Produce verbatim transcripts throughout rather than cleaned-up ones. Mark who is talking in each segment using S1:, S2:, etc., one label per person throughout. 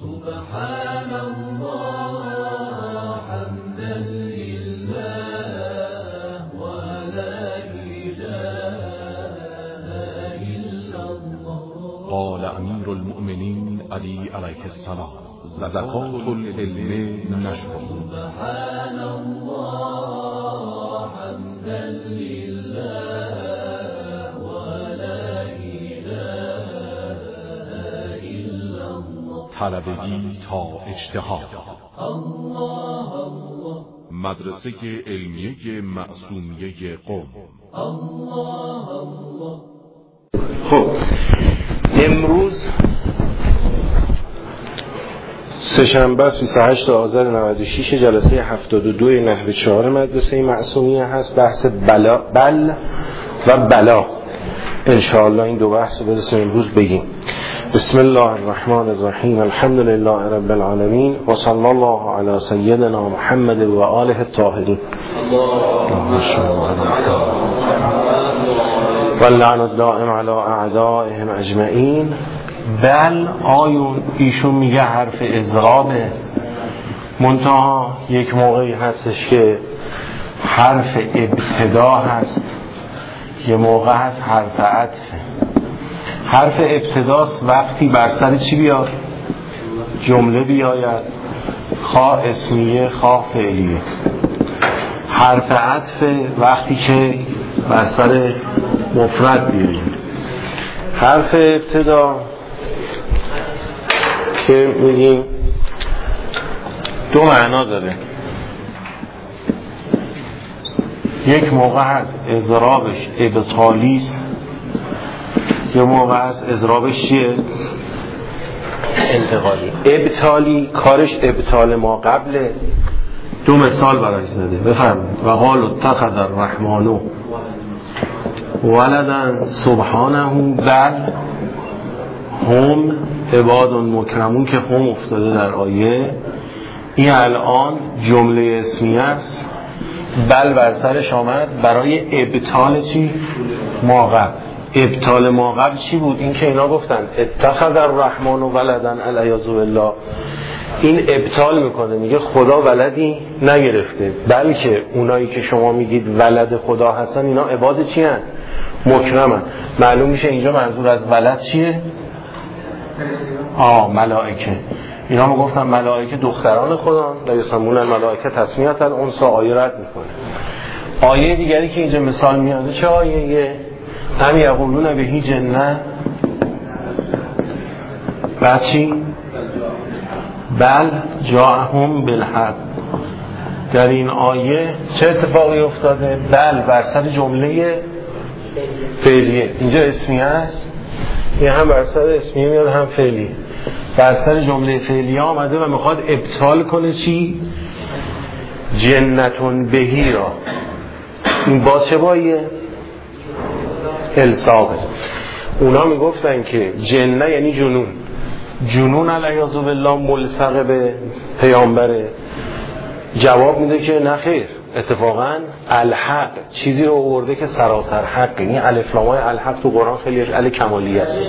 S1: سبحان الله حمدا لله ولا إله إلا الله.
S2: قال امیر المؤمنین علی علیه السلام: زکات العلم نشر.
S1: سبحان الله حمدا لله ولا إله إلا الله.
S2: طلبگی تا اجتهاد.
S1: الله الله.
S2: مدرسه علمیه معصومیه قم.
S1: الله الله.
S3: خب امروز سه‌شنبه بیست و هشتم آذر نود و شش جلسه هفتاد و دو نحو چهار مدرسه معصومیه هست. بحث بلا بل و بلا انشاءالله این دو بحث رو برسیم امروز بگیم. بسم الله الرحمن الرحیم. الحمد لله رب العالمین و صلی الله علی سیدنا محمد و آله الطاهرین. و لعن الدائم علی اعدائهم اجمعین. بل آیون ایشون میگه حرف اضرابه، منتها یک موقعی هستش که حرف ابتدا هست، یه موقع هست حرف عطفه. حرف ابتداست وقتی بر سر چی بیاد؟ جمله بیاید، خواه اسمیه خواه فعلیه. حرف عطفه وقتی که بر سر مفرد بیاید. حرف ابتدا که میگیم دو معنا داره. یک موقع هست اضرابش ابطالی است، یه موقع هست اضرابش چیه؟ انتقالی. ابطالی کارش ابطال ما قبله. دو مثال برای زده بفرمایید. و قالوا اتخذ الرحمن ولدا سبحانه بل هم عباد مکرمون که هم افتاده در آیه. این الان جمله اسمیه است، بل بر سرش آمد برای ابطال چی؟ ما قبل. ابطال ما قبل چی بود؟ این که اینا گفتن اتخذ الرحمن ولدا علیاذ بالله. این ابطال میکنه، میگه خدا ولدی نگرفته، بلکه اونایی که شما میگید ولد خدا هستن اینا عباد چی هن؟ مکرمن. معلوم میشه اینجا منظور از ولد چیه؟ آه ملائکه. اینا ما گفتن ملائکه دختران خدا، در یسمون الملائکه تسمیتا الانثی. آیه رد میکنه. آیه دیگری که اینجا مثال میاده چه آیه؟ هم یقولون بهی جنه بعد چی؟ بل جاءهم بالحق. در این آیه چه اتفاقی افتاده؟ بل بر سر جمله فعلیه. اینجا اسمیه است، این هم بر سر اسمیه میاد هم فعلی. بر سر جمله فعلیه آمده و میخواد ابطال کنه چی؟ جنتون بهی را. این با چه باییه؟ الساقه. اونا میگفتن که جنه یعنی جنون. جنون علیاذ بالله ملصق به پیامبره. جواب میده که نه خیر، اتفاقا الحق چیزی رو آورده که سراسر حق. این الف لام های الحق تو قرآن خیلی ال کمالیه است.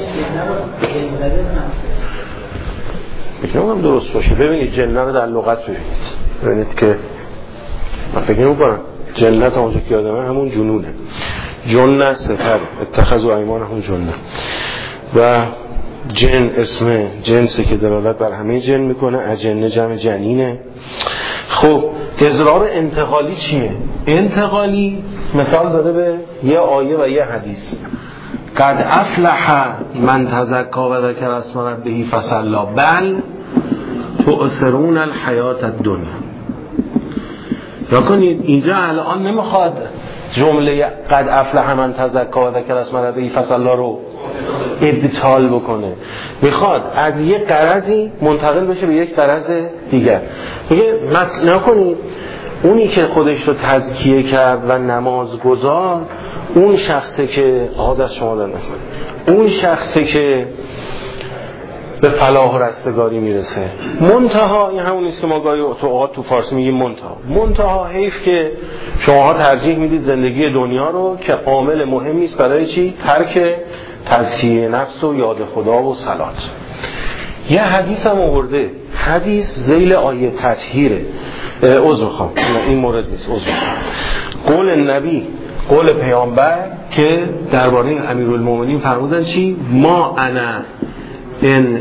S3: میگم درست باشه. ببینید جنه رو در لغت ببینید، ببینید که من فکر می‌کنم جنت اونجا که آدمه همون جنونه. جنه سفر اتخذوا ایمانهم جنه. و جن اسم جنسی که دلالت بر همه جن میکنه. اجنه جمع جنینه. خب اضرار انتقالی چیه؟ انتقالی مثال زده به یه آیه و یه حدیث. قد افلح من تزکا و ذکر اسم ربه فصلی بل تؤثرون الحیات الدنیا. یا کنید اینجا الان نمیخواد جمله قد افلح من تزکا و ذکر اسم ربه فصلی رو ابطال بکنه، میخواد از یه غرضی منتقل بشه به یک غرض دیگر. میگه نکنید اونی که خودش رو تزکیه کرد و نماز گذار، اون شخصی که آقا دست شما در نکنه، اون شخصی که به فلاح و رستگاری میرسه. منتها این همون نیست که ما گاهی تو اوقات تو فارسی میگیم منتها. منتها حیف که شماها ترجیح میدید زندگی دنیا رو که عامل مهمی است. برای چی؟ ترک تزکیه نفس و یاد خدا و صلات. یه حدیث هم آورده، حدیث ذیل آیه تطهیره. عذر خواهم، این مورد نیست، عذر خواهم. قول نبی، قول پیامبر که درباره امیرالمومنین فرمودن چی؟ ما انا ان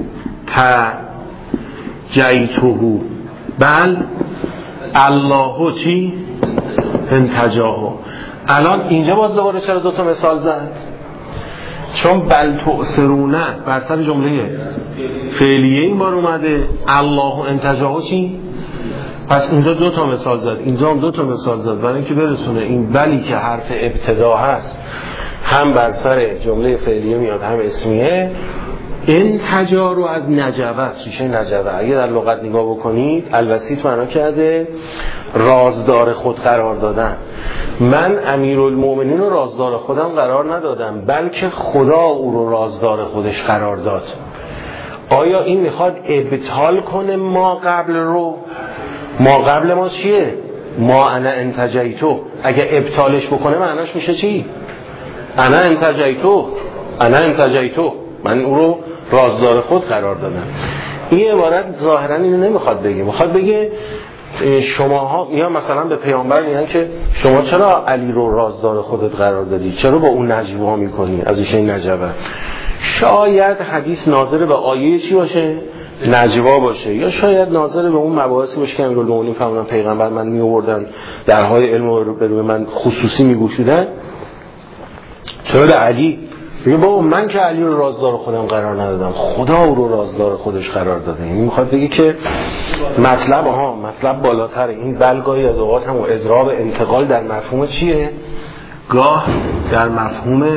S3: تجیتهو بل الله چی؟ انتجاهو. الان اینجا باز دوباره چرا دو تا مثال زد؟ چون بل تؤثرونه بر سر جمله فعلیه این بار اومده، الله انتجاهو چی؟ پس اینجا دو تا مثال زد، اینجا هم دو تا مثال زد، برای اینکه برسونه این بلی که حرف ابتدا هست هم بر سر جمله فعلیه میاد هم اسمیه. این تجا رو از نجوه است، ریشه نجوه. اگه در لغت نگاه بکنید الوسیط معنا کرده رازدار خود قرار دادن. من امیرالمومنین رو رازدار خودم قرار ندادم، بلکه خدا او رو رازدار خودش قرار داد. آیا این میخواد ابطال کنه ما قبل رو؟ ما قبل ما چیه؟ ما انا انتجیتو. اگه ابطالش بکنه معناش میشه چی؟ انا انتجیتو، انا انتجیتو، من او رو رازدار خود قرار دادم. این عبارت ظاهرا اینو نمیخواد بگه، میخواد بگه شماها، یا مثلا به پیامبر میگن که شما چرا علی رو رازدار خودت قرار دادی؟ چرا با اون نجوا میکنی؟ از این نجوه. شاید حدیث ناظر به آیه چی باشه؟ نجوا باشه، یا شاید ناظر به اون مباحثی باشه که امیرالمومنین فرمودن پیغمبر من میآوردن درهای علم رو به روی من خصوصی میگوشودن. چرا به علی؟ بگه بابا من که علی رو رازدار خودم قرار ندادم، خدا او رو رازدار خودش قرار داده. این میخواد بگه که مطلب ها مطلب بالاتره. این بلگاهی از اوقات هم اضراب انتقال در مفهوم چیه؟ گاه در مفهوم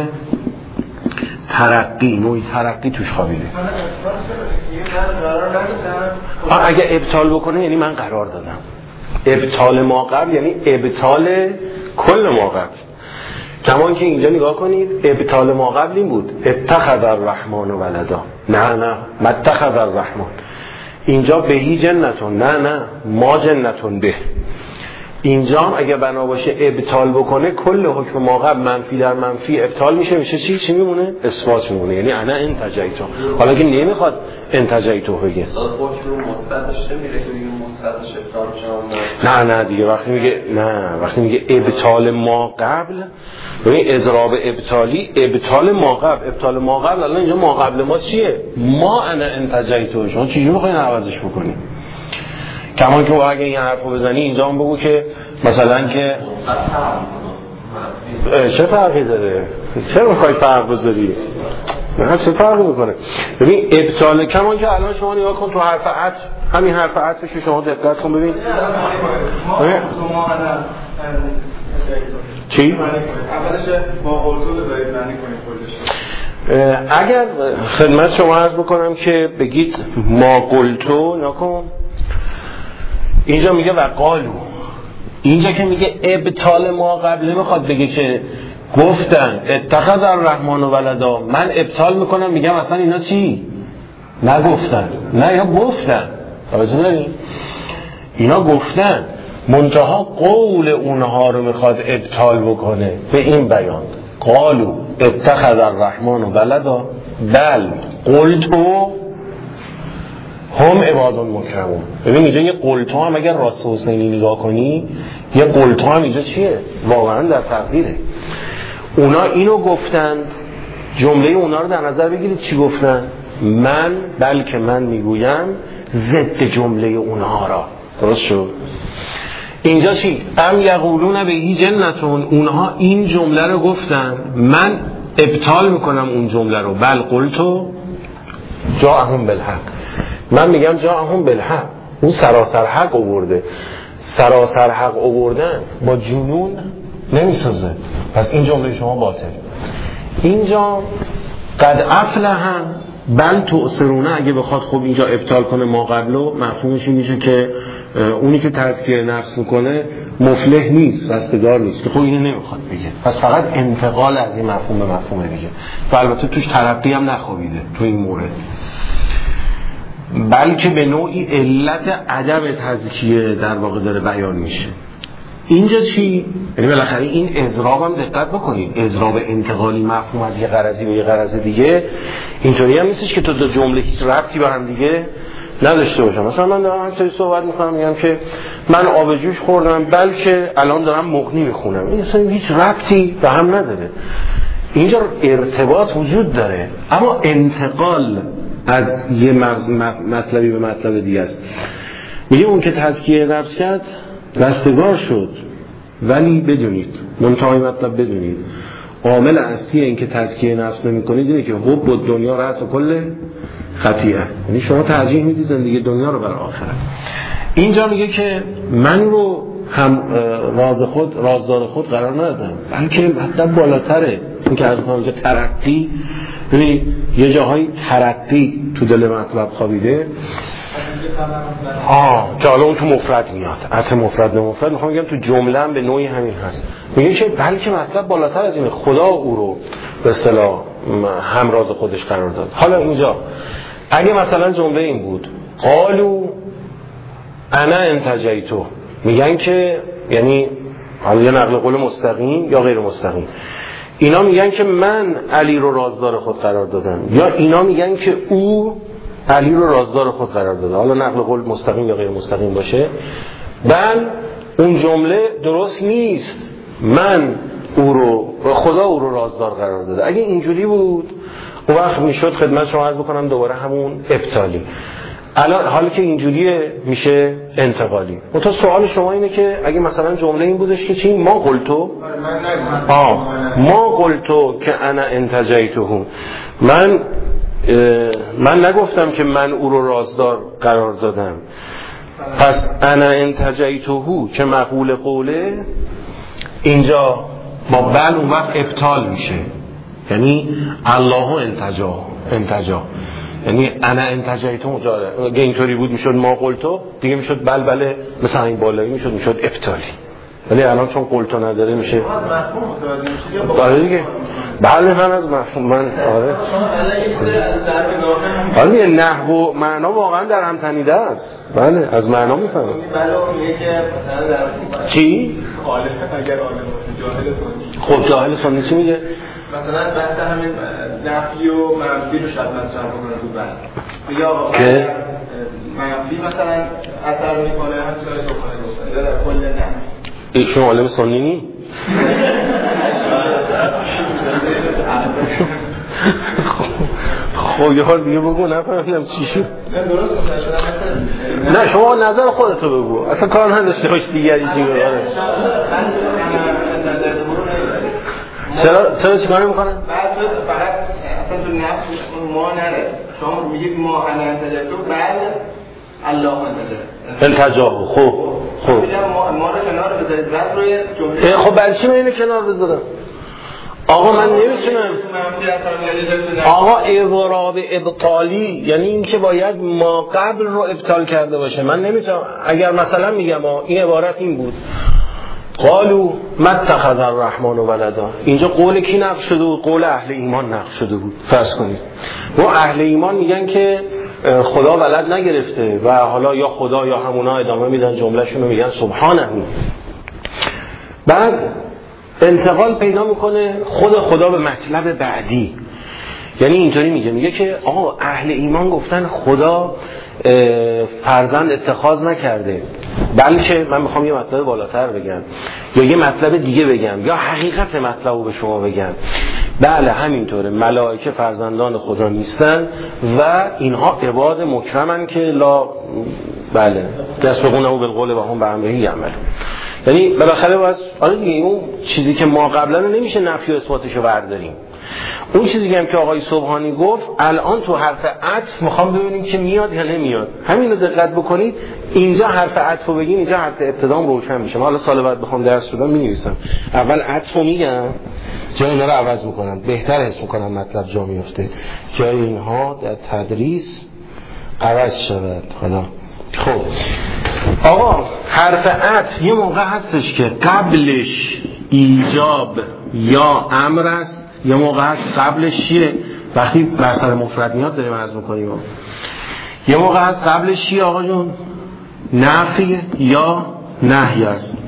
S3: ترقی، نوعی ترقی توش خوابیده. اگه ابطال بکنه یعنی من قرار دادم. ابطال ما قبل یعنی ابطال کل ما قبل. کمان که اینجا نگاه کنید ابطال ما قبل این بود اتخذ الرحمن ولدا. نه نه متخذ الرحمن. اینجا بهی جنتون، نه نه ما جنتون به. اینجا هم اگه بنا باشه ابطال بکنه کل حکم ما قبل منفی در منفی ابطال میشه، میشه چی؟ چی میمونه؟ اثبات میمونه. یعنی انا انتجیتو. حالا که نمیخواد انتجیتو بگه،
S4: حکم مثبتش نمیره که دیگه مثبتش ابطال میشه.
S3: نه نه دیگه وقتی میگه نه وقتی میگه ابطال ما قبل، ببین اضراب ابطالی ابطال ما قبل، ابطال ما قبل. الان اینجا ما قبل ما چیه؟ ما انا انتجیتو. شما چجوری میخواین عوضش بکنی؟ کمان که اگه این حرفو بزنی اینجا هم بگو که مثلا که چه فرقی داره؟ چرا میخوای فرق بذاری؟ نه چه فرقی میکنه؟ ببین ابطال، کمان که الان شما نگاه کن تو حرف عطف، همین حرف عطفش رو شما دقت کن ببین. چی؟
S5: اولش با قلتو بذارید معنی کنید خودش.
S3: اگر خدمت شما عرض بکنم که بگید ما قلتو نکن، اینجا میگه و قالو. اینجا که میگه ابطال ما قبل نمیخواد بگه که گفتن اتخذ الرحمن ولدا، من ابطال میکنم میگم اصلا اینا چی؟ نگفتن. نه اینا گفتن. توجه دارین؟ اینا گفتن، منتها قول اونها رو میخواد ابطال بکنه به این بیان. قالو اتخذ الرحمن ولدا بل قلتو هم عباد مکرمون. ببین اینجا یه قلتو هم اگر راست حسینی نگاه کنی، یه قلتو هم اینجا چیه؟ واقعا در تقدیره. اونا اینو گفتن، جمله اونا رو در نظر بگیرید چی گفتن؟ من بلکه من میگویم ضد جمله اونها را. درست شد؟ اینجا چی؟ ام یقولون بهی جنتون. اونها این جمله رو گفتن، من ابطال میکنم اون جمله رو. بل قلتو جاءهم بالحق. من میگم جاءهم بالحق. اون سراسر حق آورده. سراسر حق آوردن با جنون نمیسازه. پس این جمله شما باطل. اینجا قد افلح بل تؤثرونه اگه بخواد خب اینجا ابطال کنه ما قبلو، مفهومش این میشه که اونی که تزکیه نفس میکنه مفلح نیست، رستگار نیست، که خب اینو نمیخواد بگه. پس فقط انتقال از این مفهوم به مفهوم دیگه. و البته توش ترقی هم نخوابیده تو این مورد، بلکه به نوعی علت عدم تزکیه در واقع داره بیان میشه. اینجا چی؟ یعنی بالاخره این اضراب هم دقت بکنید، اضراب انتقالی مفهوم از یه غرضی به یه غرض دیگه اینطوری هم نیستش که تو دو جمله هیچ ربطی به هم دیگه نداشته باشم. مثلا من دارم همینطوری صحبت میکنم میگم که من آب جوش خوردم بلکه الان دارم مغنی میخونم، این اصلا هیچ ربطی به هم نداره. اینجا ارتباط وجود داره اما انتقال از یه مطلبی به مطلب دیگه است. میگه اون که تزکیه نفس کرد رستگار شد، ولی بدونید منتهای مطلب بدونید عامل اصلی این که تزکیه نفس نمی کنید اینه که حب و دنیا رأس و کل خطیئه، یعنی شما ترجیح میدید زندگی دنیا رو برای آخرت. اینجا میگه که من رو هم راز خود رازدار خود قرار ندادم، بلکه مطلب بالاتره. این که از اونجا ترقی، ببینید یه جاهای ترقی تو دل مطلب خوابیده آه که حالا اون تو مفرد میاد، عطف مفرد به مفرد. میخوام بگم تو جمله هم به نوعی همین هست. میگه که بلکه مطلب بالاتر از اینه، خدا او رو به اصطلاح همراز خودش قرار داد. حالا اینجا اگه مثلا جمله این بود قالو انا انتجیتو، میگن که یعنی حالا یه نقل قول مستقیم یا غیر مستقیم، اینا میگن که من علی رو رازدار خود قرار دادم، یا اینا میگن که او علی رو رازدار خود قرار داده. حالا نقل قول مستقیم یا غیر مستقیم باشه، بل اون جمله درست نیست، من او رو خدا او رو رازدار قرار داده. اگه اینجوری بود اون وقت میشد خدمت شما عرض بکنم دوباره همون ابطالی. الان حالا که اینجوریه میشه انتقالی. منتها سوال شما اینه که اگه مثلا جمله این بودش که چی ما قلتو آه ما قلتو که انا انتجیتهم، من من نگفتم که من او رو رازدار قرار دادم، پس انا انتجیتهو که مقول قوله اینجا با بل اون وقت ابطال میشه، یعنی الله انتجا انتجا یعنی انا انتجیتو مجاره. اگه اینطوری بود میشد ما قلتو دیگه میشد بل بله مثلا این بالایی میشد میشد ابطالی، ولی الان چون قلتو نداره میشه آره دیگه. بله من از مفهوم من آره آره نحو معنا واقعا در هم تنیده است. بله از معنا میفهمم.
S4: بله میگه که مثلا
S3: چی؟
S5: عالم اگر عالم جاهل
S3: خب جاهل سنی چی میگه؟
S5: مثلا بحث همین نفی و منفی رو شاید مطرح کنه تو بحث. میگه آقا
S3: که
S5: منفی مثلا اثر میکنه هم چیزای تو کنه در کل نفی.
S3: ایشون عالم سنی نی؟ خب یه حال دیگه بگو نفهمیدم چی شد. نه شما نظر خودتو بگو، اصلا کار نداشته باش دیگری چی بگو. چرا چرا چیکار میکنن؟
S4: بعد فقط اصلا تو نفس ما نره، شما میگید ما انا انتجیتو بعد الله انتجا
S3: انتجاهو. خب خب
S4: ما ما رو کنار بذارید بعد روی جمله.
S3: خب برای چی من اینو کنار بذارم؟ آقا من نمیتونم. آقا اضراب ابطالی یعنی این که باید ما قبل رو ابطال کرده باشه. من نمیتونم اگر مثلا میگم این عبارت این بود قالو متخذ الرحمن ولدا، اینجا قول کی نقل شده بود؟ قول اهل ایمان نقل شده بود. فرض کنید و اهل ایمان میگن که خدا ولد نگرفته و حالا یا خدا یا همونا ادامه میدن جملهشون رو میگن سبحانه. بعد انتقال پیدا میکنه خود خدا به مطلب بعدی، یعنی اینطوری میگه میگه که آقا اهل ایمان گفتن خدا فرزند اتخاذ نکرده، بلکه من میخوام یه مطلب بالاتر بگم یا یه مطلب دیگه بگم یا حقیقت مطلب رو به شما بگم. بله همینطوره، ملائکه فرزندان خدا نیستن و اینها عباد مکرمن که لا بله یسبقونه بالقول و هم بامره یعملون. یعنی بالاخره باید آره دیگه اون چیزی که ما قبلا نمیشه نفی و اثباتش رو برداریم. اون چیزی که هم که آقای سبحانی گفت الان تو حرف عطف میخوام ببینیم که میاد یا نمیاد. همین رو دقت بکنید، اینجا حرف عطف رو بگیم اینجا حرف ابتدام روشن میشه. حالا سال بعد بخوام درس بدم می‌نویسم اول عطف رو میگم جای اینا رو عوض میکنم، بهتر حس میکنم مطلب جا میفته جای اینها در تدریس عوض شود. حالا خب آقا حرف عطف یه موقع هستش که قبلش ایجاب یا امر است، یه موقع هست قبلش چیه وقتی بر سر مفرد میاد داریم عرض میکنیم، یه موقع هست قبلش چیه آقا جون نفی یا نهی است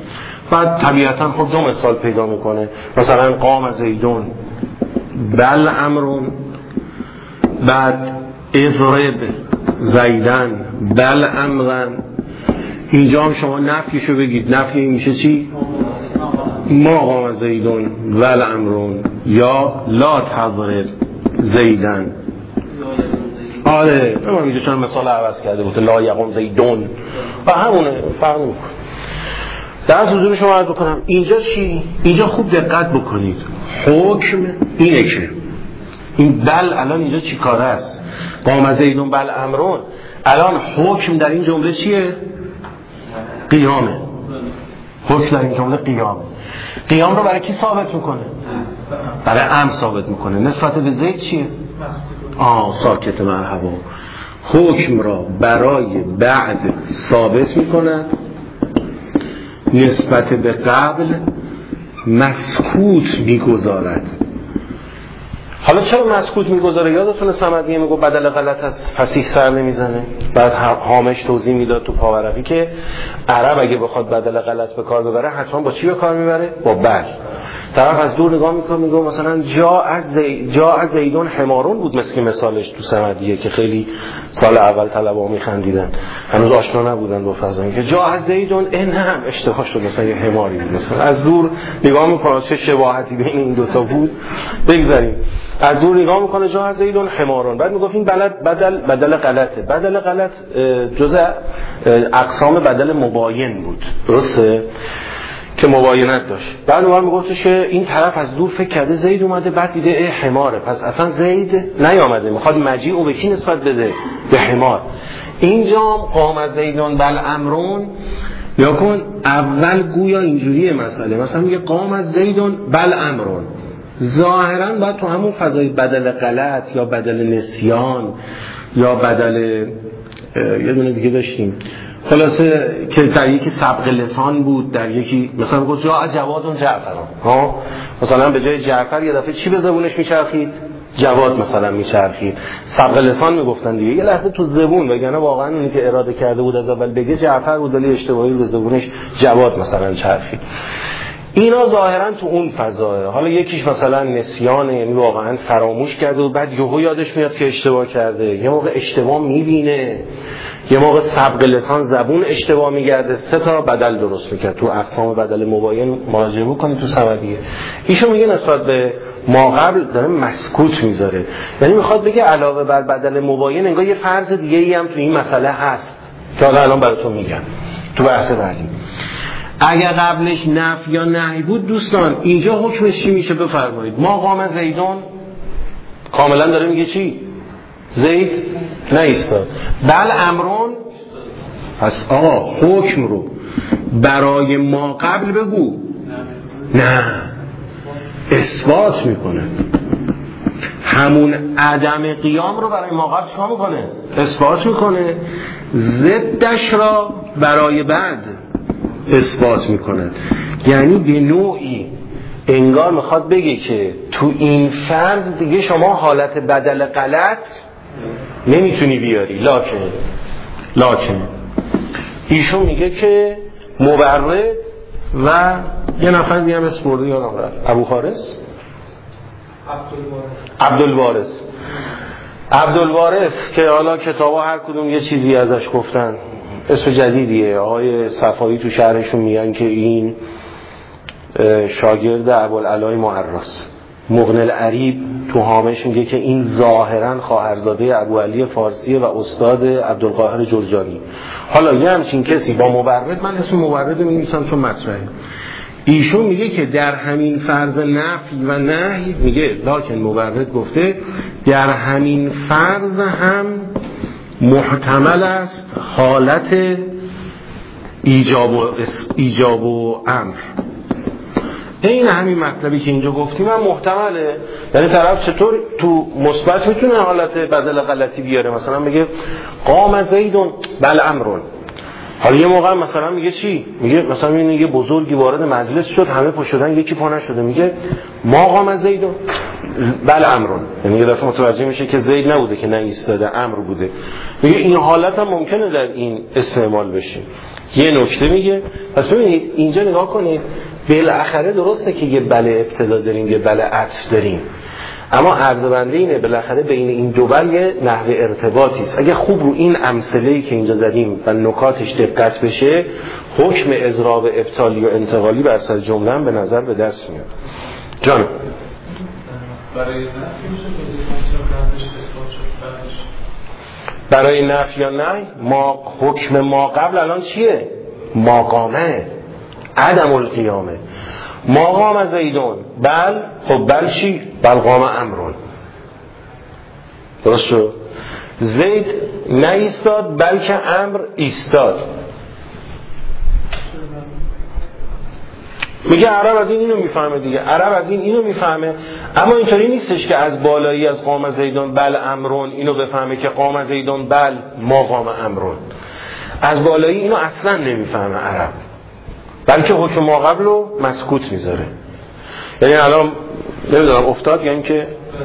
S3: بعد طبیعتا خب دو مثال پیدا میکنه، مثلا قام زیدون بل امرون، بعد اضرب زیدن بل امرن. اینجا هم شما نفیشو بگید، نفی این میشه چی؟ ما قام زیدون بل امرون، یا لا تضرب زیدن. آره من اینجا چون مثال عوض کرده بود لا یقوم زیدون و همونه فرق میکنه. در حضور شما عرض بکنم اینجا چی؟ اینجا خوب دقت بکنید، حکم اینه که این بل الان اینجا چی کاره است؟ قام زیدون بل امرون، الان حکم در این جمله چیه؟ قیامه. حکم در این جمله قیامه. قیام رو برای کی ثابت میکنه؟ برای امر ثابت میکنه. نسبت به زید چیه؟ آه ساکت مرحبا. حکم را برای بعد ثابت میکنه، نسبت به قبل مسکوت میگذارد. حالا چرا مسکوت میگذاره؟ یادتونه صمدیه میگو بدل غلط از فصیح سر نمیزنه؟ بعد هامش توضیح میداد تو پاورقی که عرب اگه بخواد بدل غلط به کار ببره حتما با چی به کار میبره؟ با بل. طرف از دور نگاه میکنه میگه مثلا جا از زی... جا از زیدون حمارون بود، مثل که مثالش تو صمدیه که خیلی سال اول طلبا میخندیدن، هنوز آشنا نبودن با فضایی که جا از زیدون این هم اشتباه شد، مثلا یه حماری بود. مثلا از دور نگاه میکنه چه شباهتی بین این دوتا بود. بگذاریم از دور نگاه میکنه جا از زیدون حمارون، بعد میگفت این بلد بدل بدل غلطه. بدل غلط جزء اقسام بدل مباین بود، درسته؟ که مباینت داشت. بعد اون میگفتش که این طرف از دور فکر کرده زید اومده، بعد دیده اه حماره، پس اصلا زید نیامده، میخواد مجیع او به کی نسبت بده؟ به حمار. اینجا قام زیدون بل امرون، یا کن اول گویا اینجوریه مسئله، مثلا میگه قام از زیدون بل امرون، ظاهرا باید تو همون فضای بدل غلط یا بدل نسیان یا بدل یه دونه دیگه داشتیم خلاصه که در یکی سبق لسان بود، در یکی مثلا گفت جا از جوادون جعفران، ها مثلا به جای جعفر یه دفعه چی به زبونش میچرخید؟ جواد مثلا میچرخید. سبق لسان میگفتن دیگه، یه لحظه تو زبون، وگرنه واقعا اونی که اراده کرده بود از اول بگه جعفر بود ولی اشتباهی به زبونش جواد مثلا چرخید. اینا ظاهرا تو اون فضاه. حالا یکیش مثلا نسیانه، یعنی واقعا فراموش کرده و بعد یهو یادش میاد که اشتباه کرده، یه موقع اشتباه میبینه، یه موقع سبق لسان زبون اشتباه میگرده، سه تا بدل درست میکرد. تو اقسام بدل مباین مراجعه بکنید تو صمدیه. ایشون میگه نسبت به ما قبل داره مسکوت میذاره، یعنی میخواد بگه علاوه بر بدل مباین انگار یه فرض دیگه ای هم تو این مسئله هست که حالا الان براتون میگم تو بحث بعدی. اگر قبلش نفی یا نهی بود دوستان اینجا حکمش چی میشه بفرمایید؟ ما قام زیدون کاملا داره میگه چی؟ زید نایستاد. بل امرون، پس آقا حکم رو برای ما قبل بگو، نه اثبات میکنه. همون عدم قیام رو برای ما قبل چیکار میکنه؟ اثبات میکنه. ضدش را برای بعد اثبات میکنه. یعنی به نوعی انگار میخواد بگه که تو این فرض دیگه شما حالت بدل غلط نمیتونی بیاری، لکن لکن ایشون میگه که مبرد و یه نفر دیگه هم اسم برده یادم رفت، ابو حارث عبدالوارث عبدالوارث که حالا کتابا هر کدوم یه چیزی ازش گفتن، اسم جدیدیه. آقای صفایی تو شهرشون میگن که این شاگرد ابوالعلای معرس. مغنی العریب تو هامش میگه که این ظاهرا خواهرزاده ابوعلی فارسی و استاد عبدالقاهر جرجانی. حالا یه همچین کسی با مبرد، من اسم مبرد رو می‌نویسم چون مطرحه، ایشون میگه که در همین فرض نفی و نهی، میگه لکن مبرد گفته در همین فرض هم محتمل است حالت ایجاب و, ایجاب و امر. این همین مطلبی که اینجا گفتیم هم محتمله. یعنی طرف چطور تو مثبت میتونه حالت بدل غلطی بیاره، مثلا میگه قام زیدون بل امرون. حالا یه موقع مثلا میگه چی؟ میگه مثلا میگه یه بزرگی وارد مجلس شد، همه پا شدن، یکی پا نشده، میگه ما قام زیدون بله امرون، یعنی یه دفعه متوجه میشه که زید نبوده که نه ایستاده، امر بوده. میگه این حالت هم ممکنه در این استعمال بشه. یه نکته میگه، پس ببینید اینجا نگاه کنید، بالاخره درسته که یه بله ابتدا داریم یه بله عطف داریم، اما عرض بنده اینه بالاخره بین این دو بل یه نحوه ارتباطی است. اگه خوب رو این امثله‌ای که اینجا زدیم و نکاتش دقت بشه، حکم اضراب ابطالی و انتقالی بر سر جمله هم به نظر به دست میاد. جان
S5: برای نفی میشه که قبلش اثبات شد،
S3: برای نفی یا نه ما حکم ما قبل الان چیه؟ ما قامه، عدم القیامه. ما قام زیدون، بل خب بل چی؟ بل قام امرون. درست شد؟ زید نه ایستاد بلکه امر ایستاد. میگه عرب از این اینو میفهمه دیگه، عرب از این اینو میفهمه، اما اینطوری نیستش که از بالایی از قام زیدون بل امرون اینو بفهمه که قام زیدون بل ما قام امرون. از بالایی اینو اصلا نمیفهمه عرب، بلکه حکم ما قبل رو مسکوت میذاره. یعنی الان نمیدونم افتاد یعنی که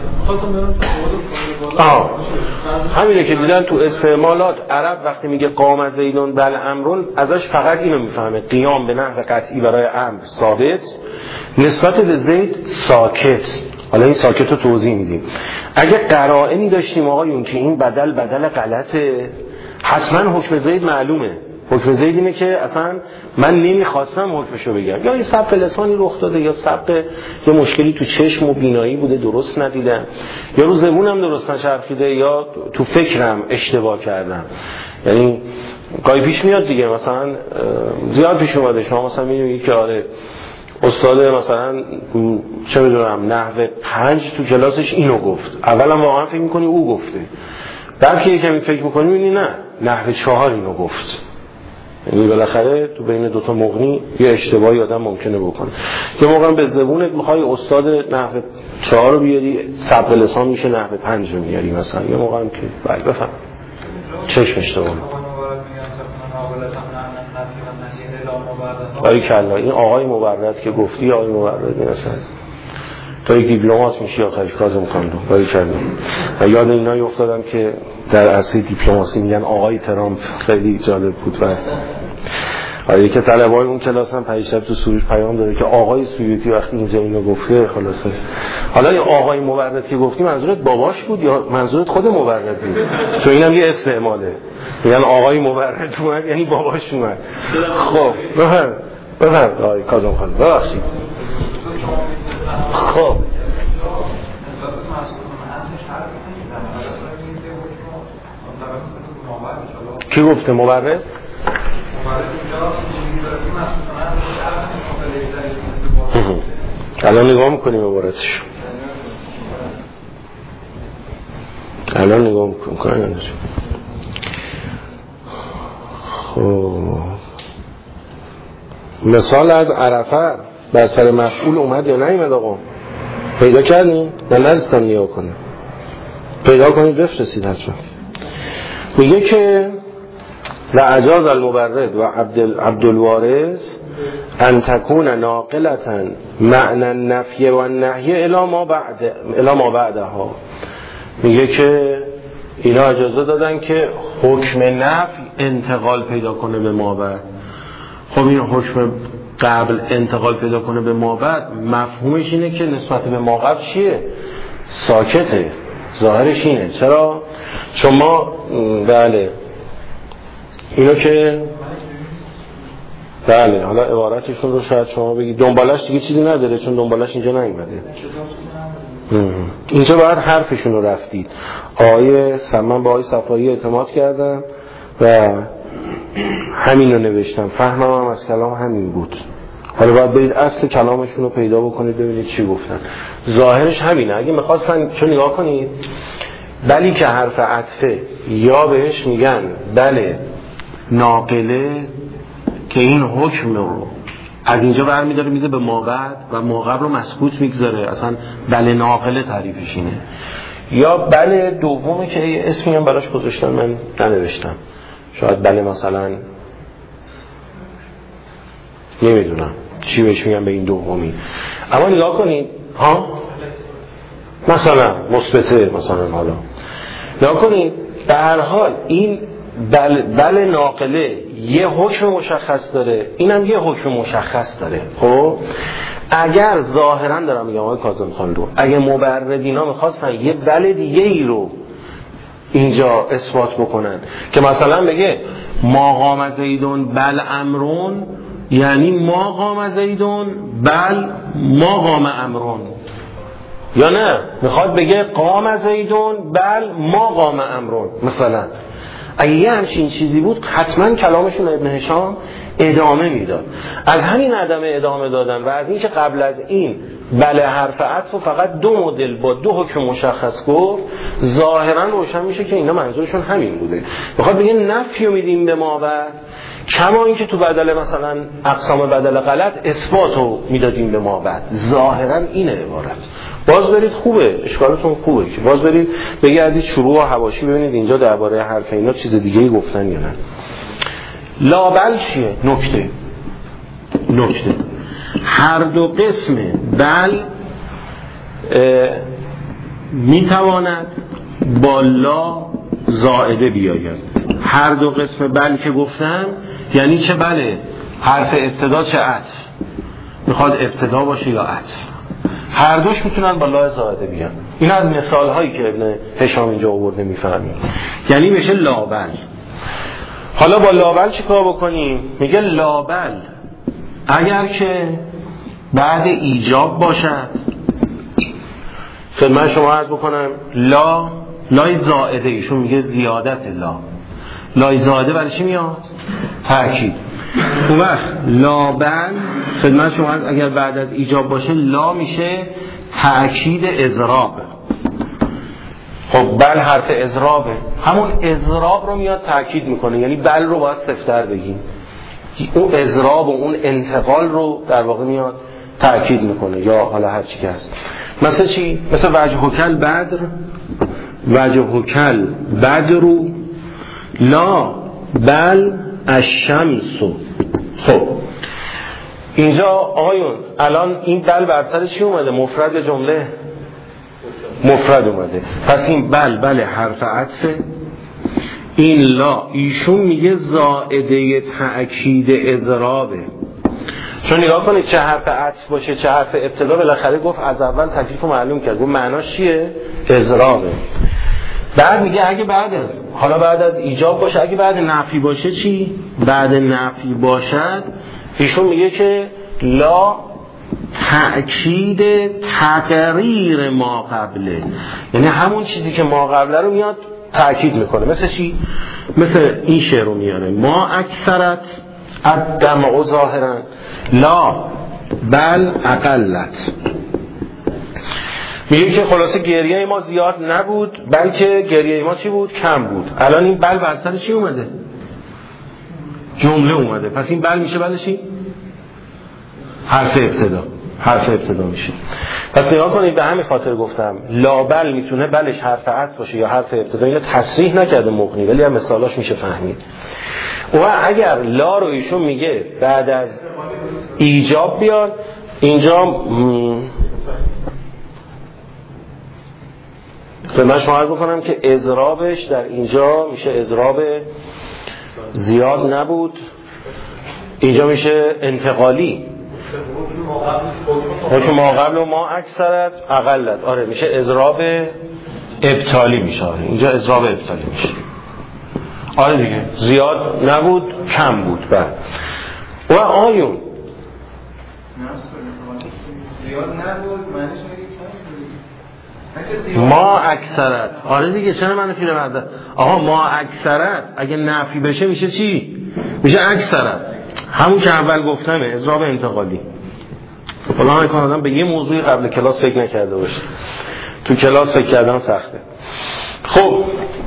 S3: آه همینه که دیدن تو استعمالات عرب وقتی میگه قام زیدون بل امرون ازش فقط اینو میفهمه قیام به نحو قطعی برای امر ثابت، نسبت به زید ساکت. حالا این ساکت رو توضیح میدیم. اگه قرائنی داشتیم آقایون که این بدل بدل غلطه، حتما حکم زید معلومه. حکم زید اینه که اصلا من نمیخواستم حکمشو بگم، یا این سبق لسانی رخ داده، یا سبق یه مشکلی تو چشم و بینایی بوده درست ندیدم، یا رو زبونم درست نچرخیده، یا تو فکرم اشتباه کردم. یعنی گاهی پیش میاد دیگه، مثلا زیاد پیش اومده شما مثلا میدونید که آره استاد مثلا چه بدونم نحو پنج تو کلاسش اینو گفت، اولا واقعا فکر میکنی او گفته، بعد که یکمی فکر میکنی میبینی نه نحو چهار اینو گفت. یعنی بالاخره تو بین دوتا مغنی یه اشتباهی آدم ممکنه بکنه. یه موقع به زبونت میخوای استاد نحو چهار رو بیاری، سبق لسان میشه نحو پنج رو میاری مثلا. یه موقع هم که بله بفهم چشم اشتباه باری کلا این آقای مبرد که گفتی، آقای مبرد مثلا تا یک دیپلمات میشی آخرش کازم کاندو باری کلا. و یاد اینایی افتادم که در عرصه دیپلماسی میگن آقای ترامپ، خیلی جالب بود. و آره که طلبای اون کلاس هم پریشب تو سروش پیام داره که آقای سویتی وقتی اینجا اینو گفته خلاصه. حالا این آقای مبرد که گفتی منظورت باباش بود یا منظورت خود مبرد بود؟ چون اینم یه استعماله، میگن آقای مبرد اومد یعنی باباش اومد. خب بفرم بفرم آقای کاظم خان ببخشید. خب کی گفته مبرد؟ الان نگاه میکنیم عبارتشو، الان نگاه میکنیم. خب مثال از عرفه بر سر مفعول اومد یا نیومد آقا؟ پیدا کردیم؟ من نرستم نگاه کنیم، پیدا کنید بفرستید حتما. میگه که و اجاز المبرد و عبدالوارث ان تکون ناقلتا معنی النفی و النهی الی ما بعد الی ما بعدها. میگه که اینا اجازه دادن که حکم نفی انتقال پیدا کنه به ما بعد. خب این حکم قبل انتقال پیدا کنه به ما بعد مفهومش اینه که نسبت به ما قبل چیه؟ ساکته. ظاهرش اینه. چرا؟ چون ما بله اینو که بله حالا عبارتشون رو شاید شما بگید دنبالش دیگه چیزی نداره چون دنبالش اینجا نیومده. اینجا باید حرفشون رو رفتید. آیه من با آیه صفایی اعتماد کردم و همین رو نوشتم، فهمم هم از کلام همین بود. حالا باید برید اصل کلامشون رو پیدا بکنید ببینید چی گفتن. ظاهرش همینه. اگه میخواستن چون نگاه کنید بلی که حرف عطفه یا بهش میگن بله ناقله که این حکم رو از اینجا برمیداره میده به ما بعد و ما قبل رو مسکوت میگذاره، اصلا بله ناقله تعریفش اینه. یا بله دومه که اسمی هم براش گذاشتن من ننوشتم، شاید بله مثلا نمیدونم چی بهش میگن به این دومی. اما نگاه کنید ها مثلا مثبته مثلا. حالا نکنید به هر حال این بل, بل ناقله یه حکم مشخص داره، اینم یه حکم مشخص داره. خب اگر ظاهرا دارم میگم آقای کاظم خان رو، اگه مبردینا میخواستن یه بل دیگه ای رو اینجا اثبات بکنن که مثلا بگه ما قام زیدون بل امرون، یعنی ما قام زیدون بل ما قام امرون، یا نه میخواد بگه قام زیدون بل ما قام امرون مثلا. اگه یه همچین چیزی بود حتما کلامشون ابن هشام ادامه میداد. از همین عدم ادامه دادن و از اینکه قبل از این بله حرف عطف و فقط دو مدل با دو حکم مشخص گفت، ظاهرا روشن میشه که اینا منظورشون همین بوده. میخواد بگه نفی میدیم به ما بعد، کما اینکه تو بدل مثلا اقسام بدل غلط اثباتو میدادیم به ما بعد. ظاهرا اینه عبارت. باز برید خوبه، اشکالتون خوبه که باز برید بگردید شروع و حواشی ببینید اینجا درباره حرف اینا چیز دیگه‌ای گفتن یا نه. لابل چیه؟ نکته نکته هر دو قسم بل میتواند با لا زائده بیاید. هر دو قسم بل که گفتم یعنی چه بله؟ حرف ابتدا چه عطف؟ میخواد ابتدا باشه یا عطف؟ هر دوش میتونن با لا زائده بیان. این از مثال هایی که ابن هشام اینجا آورده میفهمیم. یعنی میشه لابل. حالا با لابل چی کار بکنیم؟ میگه لابل اگر که بعد ایجاب باشد، خدمت شما عرض بکنم لا لای زائده، ایشون میگه زیادت لا، لای زائده برای چی میاد؟ تأکید. اون وقت لابل خدمت شما عرض اگر بعد از ایجاب باشه لا میشه تأکید اضراب. خب بل حرف اضرابه، همون اضراب رو میاد تأکید میکنه، یعنی بل رو باید صفتر بگیم، اون اضراب و اون انتقال رو در واقع میاد تأکید میکنه، یا حالا هر چی که هست. مثل چی؟ مثل وجهکل بدر، وجهکل بدرو لا بل الشمسو. خب اینجا آقایون الان این بل بر سر چی اومده؟ مفرد یا جمله؟ مفرد اومده. پس این بل بله حرف عطفه. این لا ایشون میگه زائده تأکید اضرابه. چون نگاه کنید چه حرف عطف باشه چه حرف ابتدا، بالاخره گفت از اول تکلیف رو معلوم کرد، گفت معناش چیه؟ اضرابه. بعد میگه اگه بعد از حالا بعد از ایجاب باشه، اگه بعد نفی باشه چی؟ بعد نفی باشد ایشون میگه که لا تأکید تقریر ما قبله، یعنی همون چیزی که ما قبله رو میاد تأکید میکنه. مثل چی؟ مثل این شعر رو میاره ما اکثرت الدمع ظاهرا لا بل اقلت. میگه که خلاصه گریه ما زیاد نبود بلکه گریه ما چی بود؟ کم بود. الان این بل بر سر چی اومده؟ جمله اومده. پس این بل میشه بل چی؟ حرف ابتدا. حرف ابتدا میشه. پس نگاه کنید به همین خاطر گفتم لا بل میتونه بلش حرف عطف باشه یا حرف ابتدا. اینو تصریح نکرده مغنی ولی هم مثالاش میشه فهمید. و اگر لا رو ایشون میگه بعد از ایجاب بیاد، اینجا م... من شما عرض بکنم که اضرابش در اینجا میشه اضراب زیاد نبود، اینجا میشه انتقالی. حکم ما قبل و ما اکثرت اقلت. آره میشه اضراب ابطالی میشه. آره اینجا اضراب ابطالی میشه. آره دیگه زیاد نبود کم بود. بعد و آیون
S5: زیاد نبود معنیش
S3: ما اکثرت. آره دیگه چرا منفی رو بعد؟ آها ما اکثرت اگه نفی بشه میشه چی؟ میشه اکثرت. همون که اول گفتمه اضراب انتقالی. حالا من کار آدم به یه موضوعی قبل کلاس فکر نکرده باشه، تو کلاس فکر کردن سخته. خب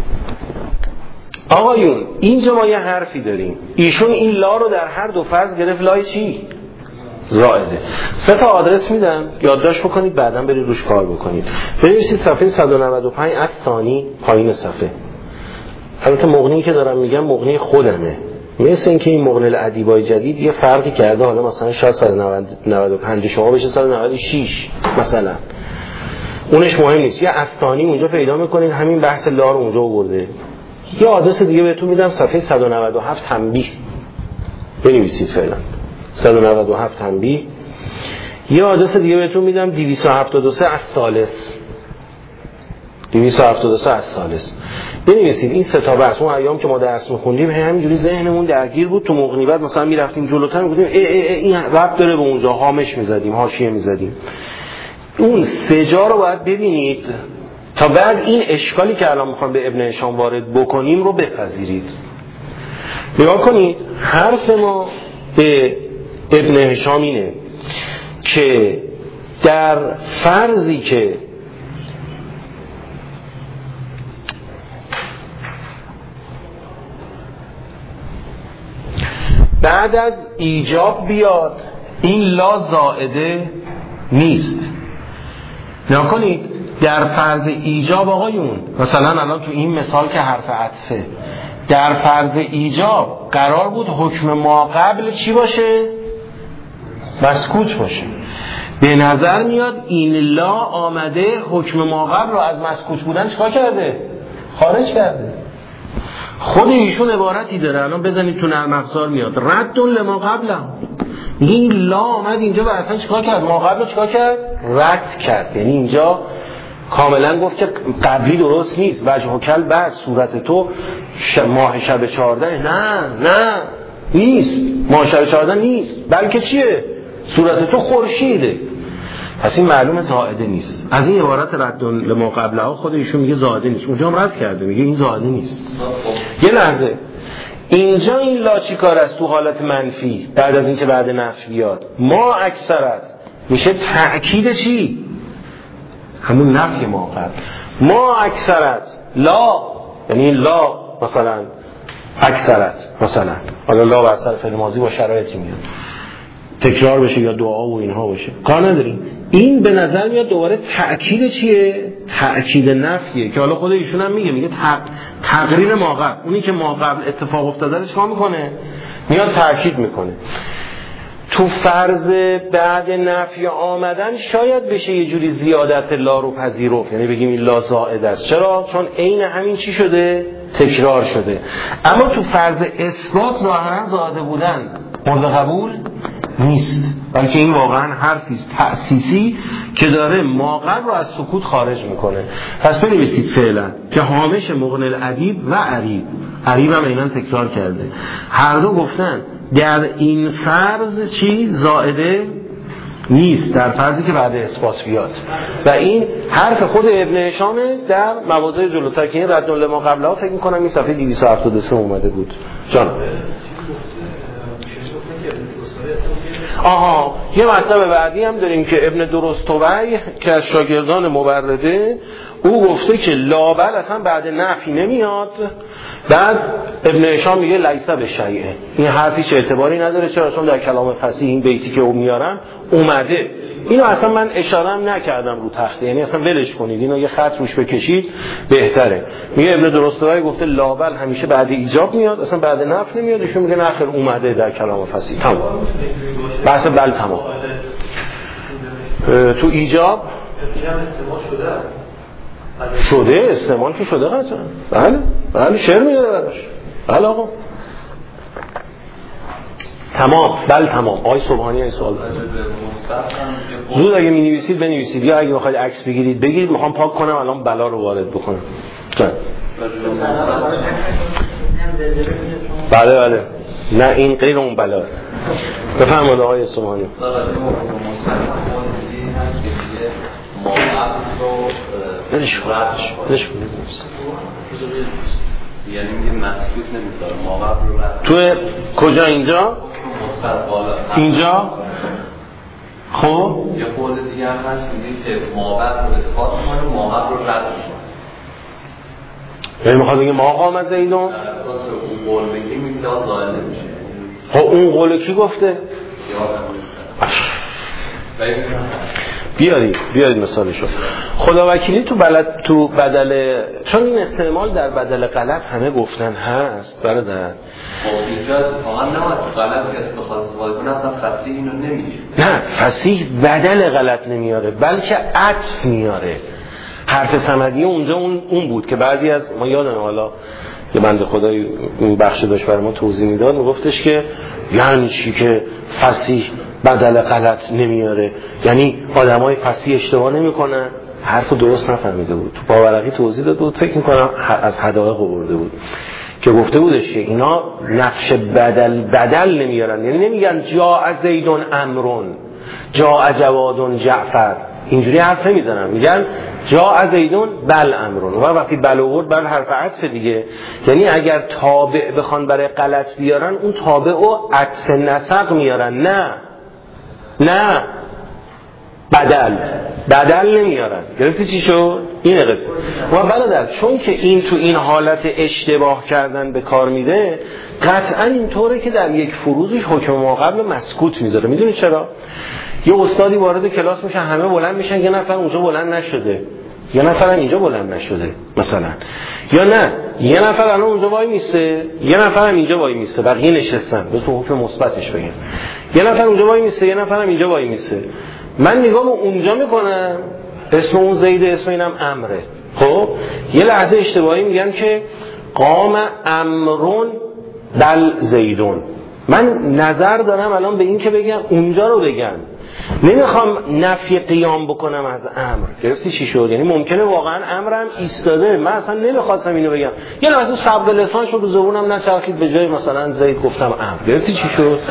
S3: آقایون اینجا ما یه حرفی داریم، ایشون این لا رو در هر دو فصل گرفت لای چی؟ زائده. سه تا آدرس میدم یادداشت بکنید بعداً برید روش کار بکنید. بنویسید صفحه صد و نود و پنج الثانی پایین صفحه. البته مغنی که دارم میگم مغنی خودمه، مثل اینکه این مغنی الادیبای جدید یه فرقی کرده، حالا مثلا شاید صد و نود و پنج شما بشه صد و نود و شش مثلا، اونش مهم نیست. یه افغانی اونجا پیدا میکنید همین بحث لا رو اونجا آورده. یه آدرس دیگه بهتون میدم، صفحه صد و نود و هفت تنبیه بنویسید فعلا. صد و نود و هفت تنبیه. یه آدرس دیگه بهتون میدم دویست و هفتاد و سه از ثالث. دویست و هفتاد و سه از ثالث بنویسید. این سه تا بحث اون ایام که ما درس می‌خوندیم همینجوری ذهنمون درگیر بود. تو مغنیبت مثلا میرفتیم جلوتر میگفتیم ای ای ای این ربط داره به اونجا، هامش میزدیم، حاشیه میزدیم. اون سه جا رو باید ببینید تا بعد این اشکالی که الان میخوام به ابن هشام وارد بکنیم رو بپذیرید. نگاه کنید، حرف ما به ابن هشام اینه که در فرضی که بعد از ایجاب بیاد این لا زائده نیست. نگاه کنید در فرض ایجاب آقایون، مثلا الان تو این مثال که حرف عطفه، در فرض ایجاب قرار بود حکم ما قبل چی باشه؟ مسکوت باشه. به نظر میاد این لا آمده حکم ما قبل رو از مسکوت بودن چیکار کرده؟ خارج کرده. خود ایشون عبارتی داره، الان بزنید تو نرم افزار میاد رد لما قبل. این لا آمد اینجا و اصلا چیکار کرد؟ ما قبل رو چیکار کرد؟ رد کرد. یعنی اینجا کاملا گفت که قبلی درست نیست، وجه و کل بعد صورت تو ش... ماه شب چهارده نه نه نیست، ماه شب چهارده نیست، بلکه چیه؟ صورت تو خورشیده. پس این معلومه زائده نیست. از این عبارت رد لما قبله ها خود ایشون میگه زائده نیست، اونجا هم رد کرده میگه این زائده نیست. یه لحظه، اینجا این لا چی کار است تو حالت منفی بعد از اینکه بعد نفی بیاد؟ ما اکثرت میشه تأکید چی؟ همون نفی ما قبل. ما اکثرت لا، یعنی لا مثلا اکثرت مثلا، حالا لا بر اثر فعل ماضی با شرایطی میاد، تکرار بشه یا دعا و اینها باشه، کار نداریم. این به نظر میاد دوباره تأکید چیه؟ تأکید نفیه که حالا خود ایشون هم میگه، میگه تق... تقریر ما قبل، اونی که ما قبل اتفاق افتاده رو چیکار میکنه؟ میاد تأکید میکنه. تو فرض بعد نفی آمدن شاید بشه یه جوری زیادت لا رو پذیرفت، یعنی بگیم این لا زائد است. چرا؟ چون عین همین چی شده؟ تکرار شده. اما تو فرض اثبات ظاهرا زائده بودن مورد قبول نیست، بلکه این واقعا حرفی است تأسیسی که داره ما قبل رو از سکوت خارج میکنه. پس بنویسید فعلا که هامش مغنی الادیب و عریب، عریب هم اینا تکرار کرده، هر دو گفتن در این فرض چی؟ زائده نیست، در فرضی که بعد اثبات بیاد. و این حرف خود ابن هشامه در مواضع جلوتر که این رد لما قبله ها فکر میکنم این صفحه دویست و هفتاد و سه اومده بود. جان آها، یه مطلب بعدی هم داریم که ابن درستوی که از شاگردان مبرده، او گفته که لابل اصلا بعد نفی نمیاد. بعد ابن هشام میگه لیسه به شیعه، این حرفی چه اعتباری نداره. چرا؟ چون در کلام فصیح این بیتی که او میارم اومده. اینو اصلا من اشارم نکردم رو تخته، یعنی اصلا ولش کنید، اینو یه خط روش بکشید بهتره. میگه ابن درستوی گفته لابل همیشه بعد ایجاب میاد، اصلا بعد نفی نمیاد. ایشون میگه نه خیر اومده در کلام فصیح. تمام بحث بل تمام. تو ایجاب شده، استعمال که شده قطعا. بله بله شعر میاره براش. بله آقا تمام. بله تمام. آقای سبحانی این سوال زود اگه می نویسید بنویسید، یا اگه بخواید عکس بگیرید بگیرید. میخوام پاک کنم الان بلا رو وارد بکنم. جان بله بله نه این غیر اون بلا. بفرمایید آقای سبحانی.
S1: ما قبل رو
S3: نشون نشون
S1: یعنی میگه مسکوت نمیذاره، ما قبل رو رد.
S3: تو کجا؟ اینجا؟ اینجا؟ خب
S1: یه قول دیگه هم هست میگه که ما قبل رو اثبات میکنه، ما قبل رو رد میکنه.
S3: یعنی میخواد بگه ما قام زیدون؟
S1: در اساس اون قول بگیم این لا زائده میشه.
S3: خب اون قول کی گفته؟ بیارید بیارید مثالشو. خداوکیلی تو بلد تو بدل، چون این استعمال در بدل غلط همه گفتن هست برادر.
S1: خب اینجا واقعا نباید تو غلط که استفاده استفاده کنه، اصلا فصیح اینو نمیگه.
S3: نه فصیح بدل غلط نمیاره بلکه عطف میاره. حرف صمدی اونجا اون اون بود که بعضی از ما یادم حالا یه بنده خدای این بخش داشت برای ما توضیح میداد، میگفتش که یعنی چی که فصیح بدل غلط نمیاره، یعنی آدمای فصیح اشتباه نمیکنن. حرفو درست نفهمیده بود. تو پاورقی توضیح داد بود، فکر میکنم از حدائق آورده بود که گفته بودش که اینا نقش بدل بدل نمیارن، یعنی نمیگن جاء زیدون امرون جاء جوادون جعفر، اینجوری حرف نمیزنن، میگن جاء زیدون بل امرون. و وقتی بل آورد بل حرف عطف دیگه، یعنی اگر تابع بخوان برای غلط بیارن اون تابع و عطف نسق میارن، نه نه بدل بدل نمیارن. گرفتی چی شد؟ این قصه. و برادر چون که این تو این حالت اشتباه کردن به کار میده، قطعا اینطوره که در یک فروضش حکم ما قبل مسکوت میذاره. میدونی چرا؟ یه استادی وارد کلاس میشه، همه بلند میشن، یه نفر اونجا بلند نشده، یه نفر اینجا بلند نشده مثلا، یا نه یه نفر الان اونجا وای میسته، یه نفر هم اینجا وای میسته، بقیه نشستن. به تو حکم مثبتش بگم، یه نفر اونجا وای میسته، یه نفر هم اینجا وای میسته. من نگاه به اونجا میکنم، اسم اون زید، اسم اینم امره. خب یه لحظه اشتباهی میگم که قام امرون بل زیدون. من نظر دارم الان به این که بگم اونجا رو بگم، نمیخوام نفی قیام بکنم از امر. گرفتی چی شد؟ یعنی ممکنه واقعا امرم ایستاده، من اصلا نمیخواستم اینو بگم، یه لحظه سبق لسان شد و زبونم نچرخید، به جای مثلا زید گفتم امر. گرفتی چی شد؟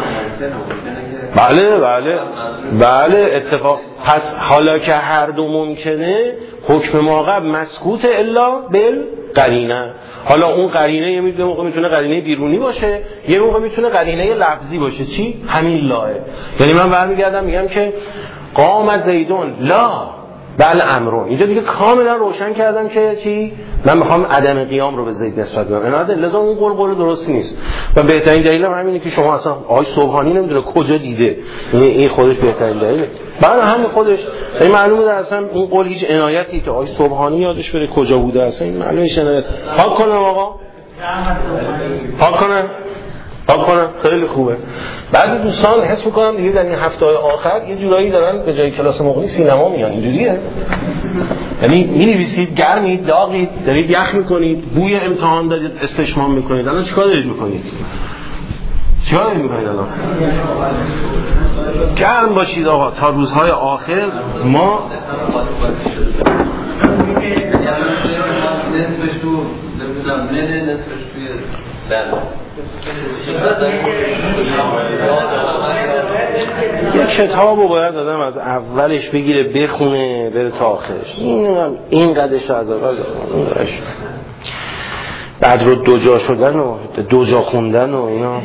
S3: بله بله بله اتفاق. پس حالا که هر دو ممکنه، حکم ماقب مسکوت الا بل قرینه. حالا اون قرینه یه موقع میتونه قرینه بیرونی باشه، یه موقع میتونه قرینه لفظی باشه. چی؟ همین لاه. یعنی من برمیگردم میگم که قام زیدون لا بل امرون. اینجا دیگه کاملا روشن کردم که چی؟ من میخوام عدم قیام رو به زید نسبت بدم. ایناده لازم اون قول قول درستی نیست. و بهترین دلیلم همینه که شما اصلا آقای سبحانی نمیدونه کجا دیده. این خودش بهترین دلیله. بعد همین خودش این معلومه در اصلا این قول هیچ عنایتی که آقای سبحانی یادش بره کجا بوده، اصلا این معلومه عنایت. پاک کنم آقا. پاک کنم. پاک کنم خیلی خوبه. بعضی دوستان حس می‌کنم دیگه در این هفته‌های آخر یه جورایی دارن به جای کلاس موقعی سینما میان. اینجوریه. یعنی می‌نویسید گرمید، داغید، دارید یخ می‌کنید، بوی امتحان دارید استشمام می‌کنید. الان چیکار دارید می‌کنید؟ چیکار دارید می‌کنید الان؟ گرم باشید آقا تا روزهای آخر. ما
S1: نصفش تو نمی‌دونم نه نصفش توی
S3: یه کتابو باید آدم از اولش بگیره بخونه بره تا آخرش. این این قدش رو از اول بخونه، بعد رو دو جا شدن و دو جا خوندن و اینا.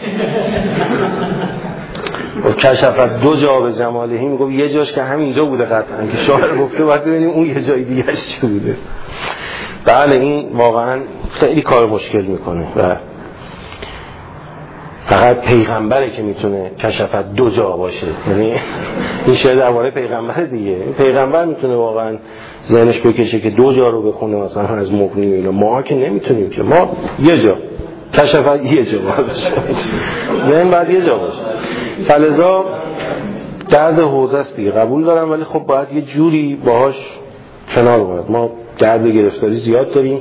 S3: و کشفت دو جا به جمالهی، میگم یه جاش که همینجا بوده قطعا که شاعر گفته، باید ببینیم اون یه جای دیگه چی بوده. بله این واقعا خیلی کار مشکل میکنه و فقط پیغمبره که میتونه کشفت دو جا باشه. یعنی این شعر درباره پیغمبر دیگه. پیغمبر میتونه واقعا ذهنش بکشه که دو جا رو بخونه مثلا از مغنی و اینا. ما که نمیتونیم، که ما یه جا کشفت یه جا باشه، ذهن باید یه جا باشه. فلذا درد حوزه است دیگه، قبول دارم، ولی خب باید یه جوری باهاش کنار باید. ما درد گرفتاری زیاد داریم.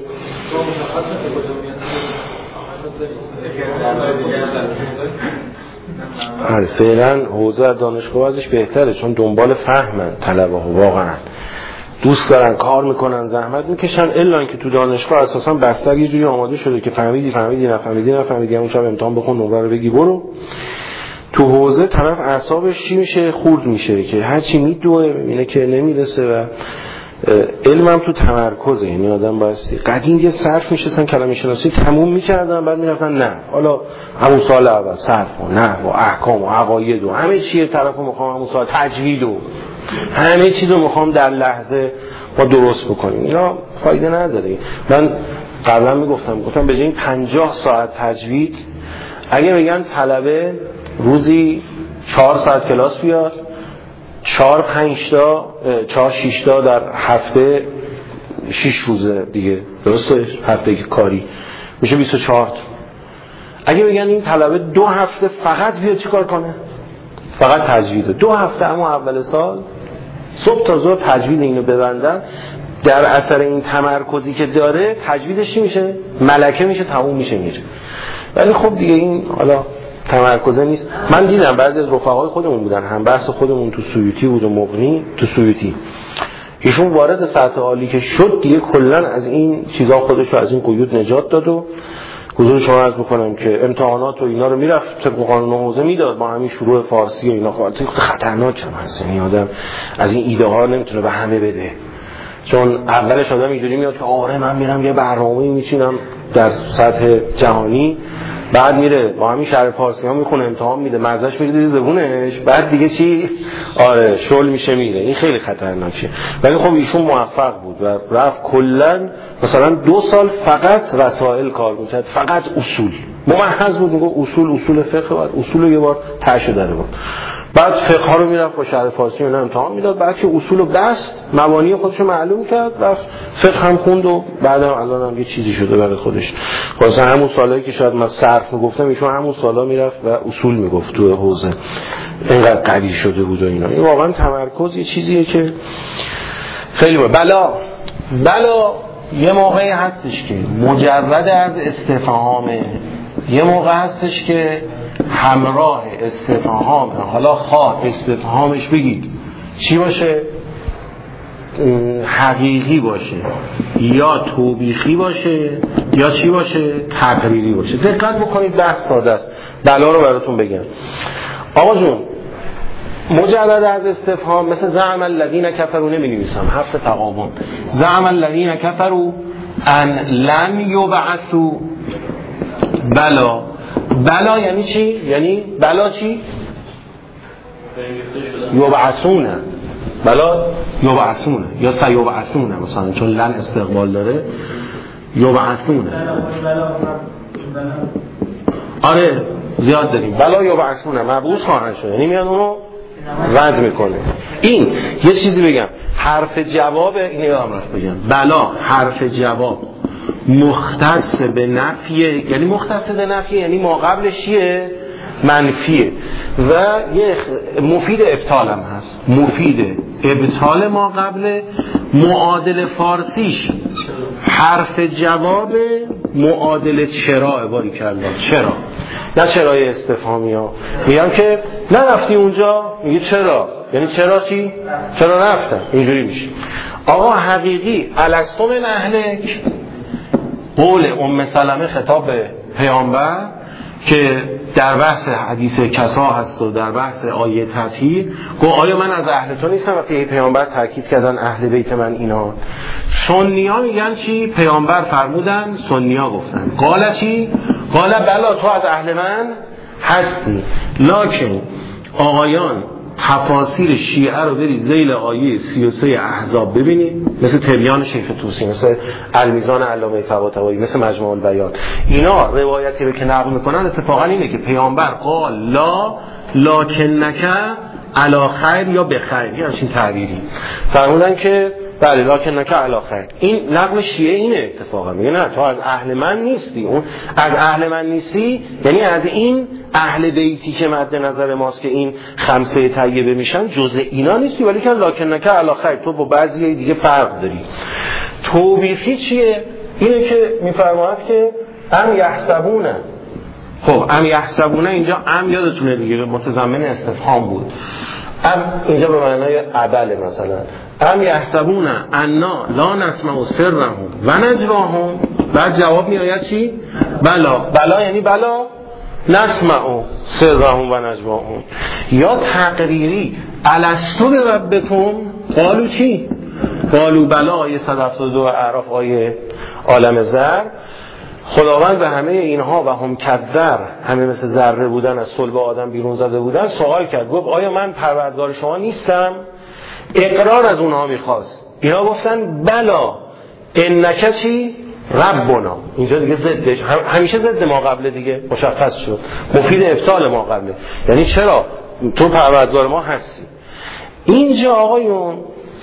S3: آره فعلا حوزه دانشگاه ازش بهتره، چون دنبال فهمن طلبه ها، واقعا دوست دارن کار میکنن زحمت میکشن، الا اینکه تو دانشگاه اساسا بستر یه جوری آماده شده که فهمیدی فهمیدی نفهمیدی نفهمیدی همون شب امتحان بخون نمره رو بگی برو. تو حوزه طرف اعصابش چی میشه؟ خورد میشه که هرچی میدوه میبینه که نمیرسه. و علمم تو تمرکزه، یعنی آدم بایستی قدیم یه صرف میشستن کلمه شناسی تموم میکردن، بعد میرفتن نه حالا همون سال اول صرف و نه و احکام و عقاید و همه چیه طرفو میخوام همون سال تجوید و همه چیزو میخوام در لحظه با درست بکنیم. اینا فایده نداره. من قبلا میگفتم گفتم به جای این پنجاه ساعت تجوید، اگه بگن طلبه روزی چهار ساعت کلاس بیاد، چهار پنج تا چهار شش تا در هفته، شش روزه دیگه، درسته؟ هفته که کاری میشه بیست و چهار تا. اگه بگن این طلبه دو هفته فقط بیاد چی کار کنه؟ فقط تجوید. دو هفته اما اول سال صبح تا ظهر تجوید اینو ببندن، در اثر این تمرکزی که داره تجویدش چی میشه؟ ملکه میشه، تموم میشه میره. ولی خب دیگه این حالا تمرکزه نیست. من دیدم بعضی از رفقای خودمون بودن، هم بحث خودمون تو سیوطی بود و مغنی تو سیوطی، ایشون وارد سطح عالی که شد دیگه کلا از این چیزا خودش رو از این قیود نجات داد و حضور شما عرض بکنم که امتحانات و اینا رو میرفت طبق قانون حوزه میداد با همین شروع فارسی و اینا. خطرناک هم هست، این آدم از این ایده ها نمیتونه به همه بده، چون اولش آدم اینجوری میاد که آره من میرم یه برنامه‌ای میچینم در سطح جهانی، بعد میره با همین شرح فارسی ها میخونه امتحان میده مزهش میره زیر زبونش، بعد دیگه چی؟ آره شل میشه میره. این خیلی خطرناکه. ولی خب ایشون موفق بود و رفت کلا مثلا دو سال فقط رسائل کار میکرد، فقط اصول ممحض بود، میگه اصول اصول فقه، بعد اصول رو یه بار تاشو داره بود. بعد فقه ها رو میرفت با شرح فارسی اینا امتحان میداد، بعد که اصول رو بست مبانی خودش رو معلوم کرد رفت فقه هم خوند و بعدم الان هم یه چیزی شده برای خودش. خلاص همون سالایی که شاید من صرف میگفتم ایشون همون سالا میرفت و اصول میگفت تو حوزه، اینقدر قوی شده بود و اینا. این واقعا تمرکز یه چیزیه که خیلی با بلا بلا یه موقعی هستش که مجرد از استفهامه، یه موقع هستش که همراه استفهامه، حالا خواه استفهامش بگید چی باشه؟ حقیقی باشه یا توبیخی باشه یا چی باشه؟ تقریری باشه. دقت بکنید بحث ساده است، بلا رو براتون بگم. آقا جون مجرد از استفهام مثل زعم الذین کفروا نمی‌نویسم، حرف تقابل، زعم الذین کفروا ان لن یبعثوا. بلا بلا یعنی چی؟ یعنی بلا چی؟ یبعثونه، بلا یبعثونه یا سیبعثونه مثلا، چون لن استقبال داره یبعثونه. آره زیاد داریم بلا یبعثونه، مبعوث خواهند شد، یعنی میاد اونو رد میکنه. این یه چیزی بگم، حرف جواب اینه یادم رفت بگم، بلا حرف جواب مختص به نفیه، یعنی مختص به نفیه یعنی ما قبلش چیه؟ منفیه و یه مفید ابطال هم هست، مفید ابطال ما قبل. معادل فارسیش حرف جواب معادل چرا عباری کردن، چرا، نه چرای استفهامی ها. میگم که نرفتی اونجا، میگه چرا، یعنی چرا چی؟ چرا رفتم، اینجوری میشه. آقا حقیقی الستو من اهلک، قول ام سلمه خطاب به پیامبر که در بحث حدیث کسا هست و در بحث آیه تطهیر، گو آیا من از اهل تو نیستم؟ وقتی پیامبر تاکید کردن اهل بیت من اینا. سنی‌ها میگن چی؟ پیامبر فرمودن، سنی‌ها گفتن قال چی؟ قال بلا تو از اهل من هستی. لکن آقایان تفاسیر شیعه رو برید ذیل آیه سی و سه احزاب ببینید، مثل تبیان شیخ طوسی، مثل المیزان علامه طباطبایی، مثل مجموع البیان. اینا روایتی رو که نقل میکنن اتفاقا اینه که پیامبر قال لا لکنک علی خیر یا بخیر، یه همچین تعبیری فرمودن که بله لکنک علی خیر. این نقل شیعه اینه اتفاقا، میگه نه تو از اهل من نیستی. اون از اهل من نیستی یعنی از این اهل بیتی که مد نظر ماست که این خمسه طیبه میشن جزء اینا نیستی، ولی که لکنک علی خیر، تو با بعضی دیگه فرق داری. توبیخی چیه؟ اینه که میفرماید که ام یحسبونه. خب ام یحسبونه اینجا ام یادتونه دیگه متضمن استفهام بود، ام اینجا به معنای عبله. مثلا ام یحسبون انا لا نسمع سرهم و نجواهم، بعد جواب می آید چی؟ بلا. بلا یعنی بلا نسمع سرهم و نجواهم. یا تقریری الستو بربکم قالو چی؟ قالو بلا، آیه صد و هفتاد و دو اعراف، آیه عالم زر. خداوند به همه اینها و هم کذر، همه مثل ذره بودن از صلب آدم بیرون زده بودن، سوال کرد، گفت آیا من پروردگار شما نیستم؟ اقرار از اونها میخواست. اینا گفتن بلا انک چی؟ ربنا. اینجا دیگه ضدش، همیشه ضد ما قبله دیگه مشخص شد، مفید ابطال ما قبله، یعنی چرا تو پروردگار ما هستی. اینجا آقایون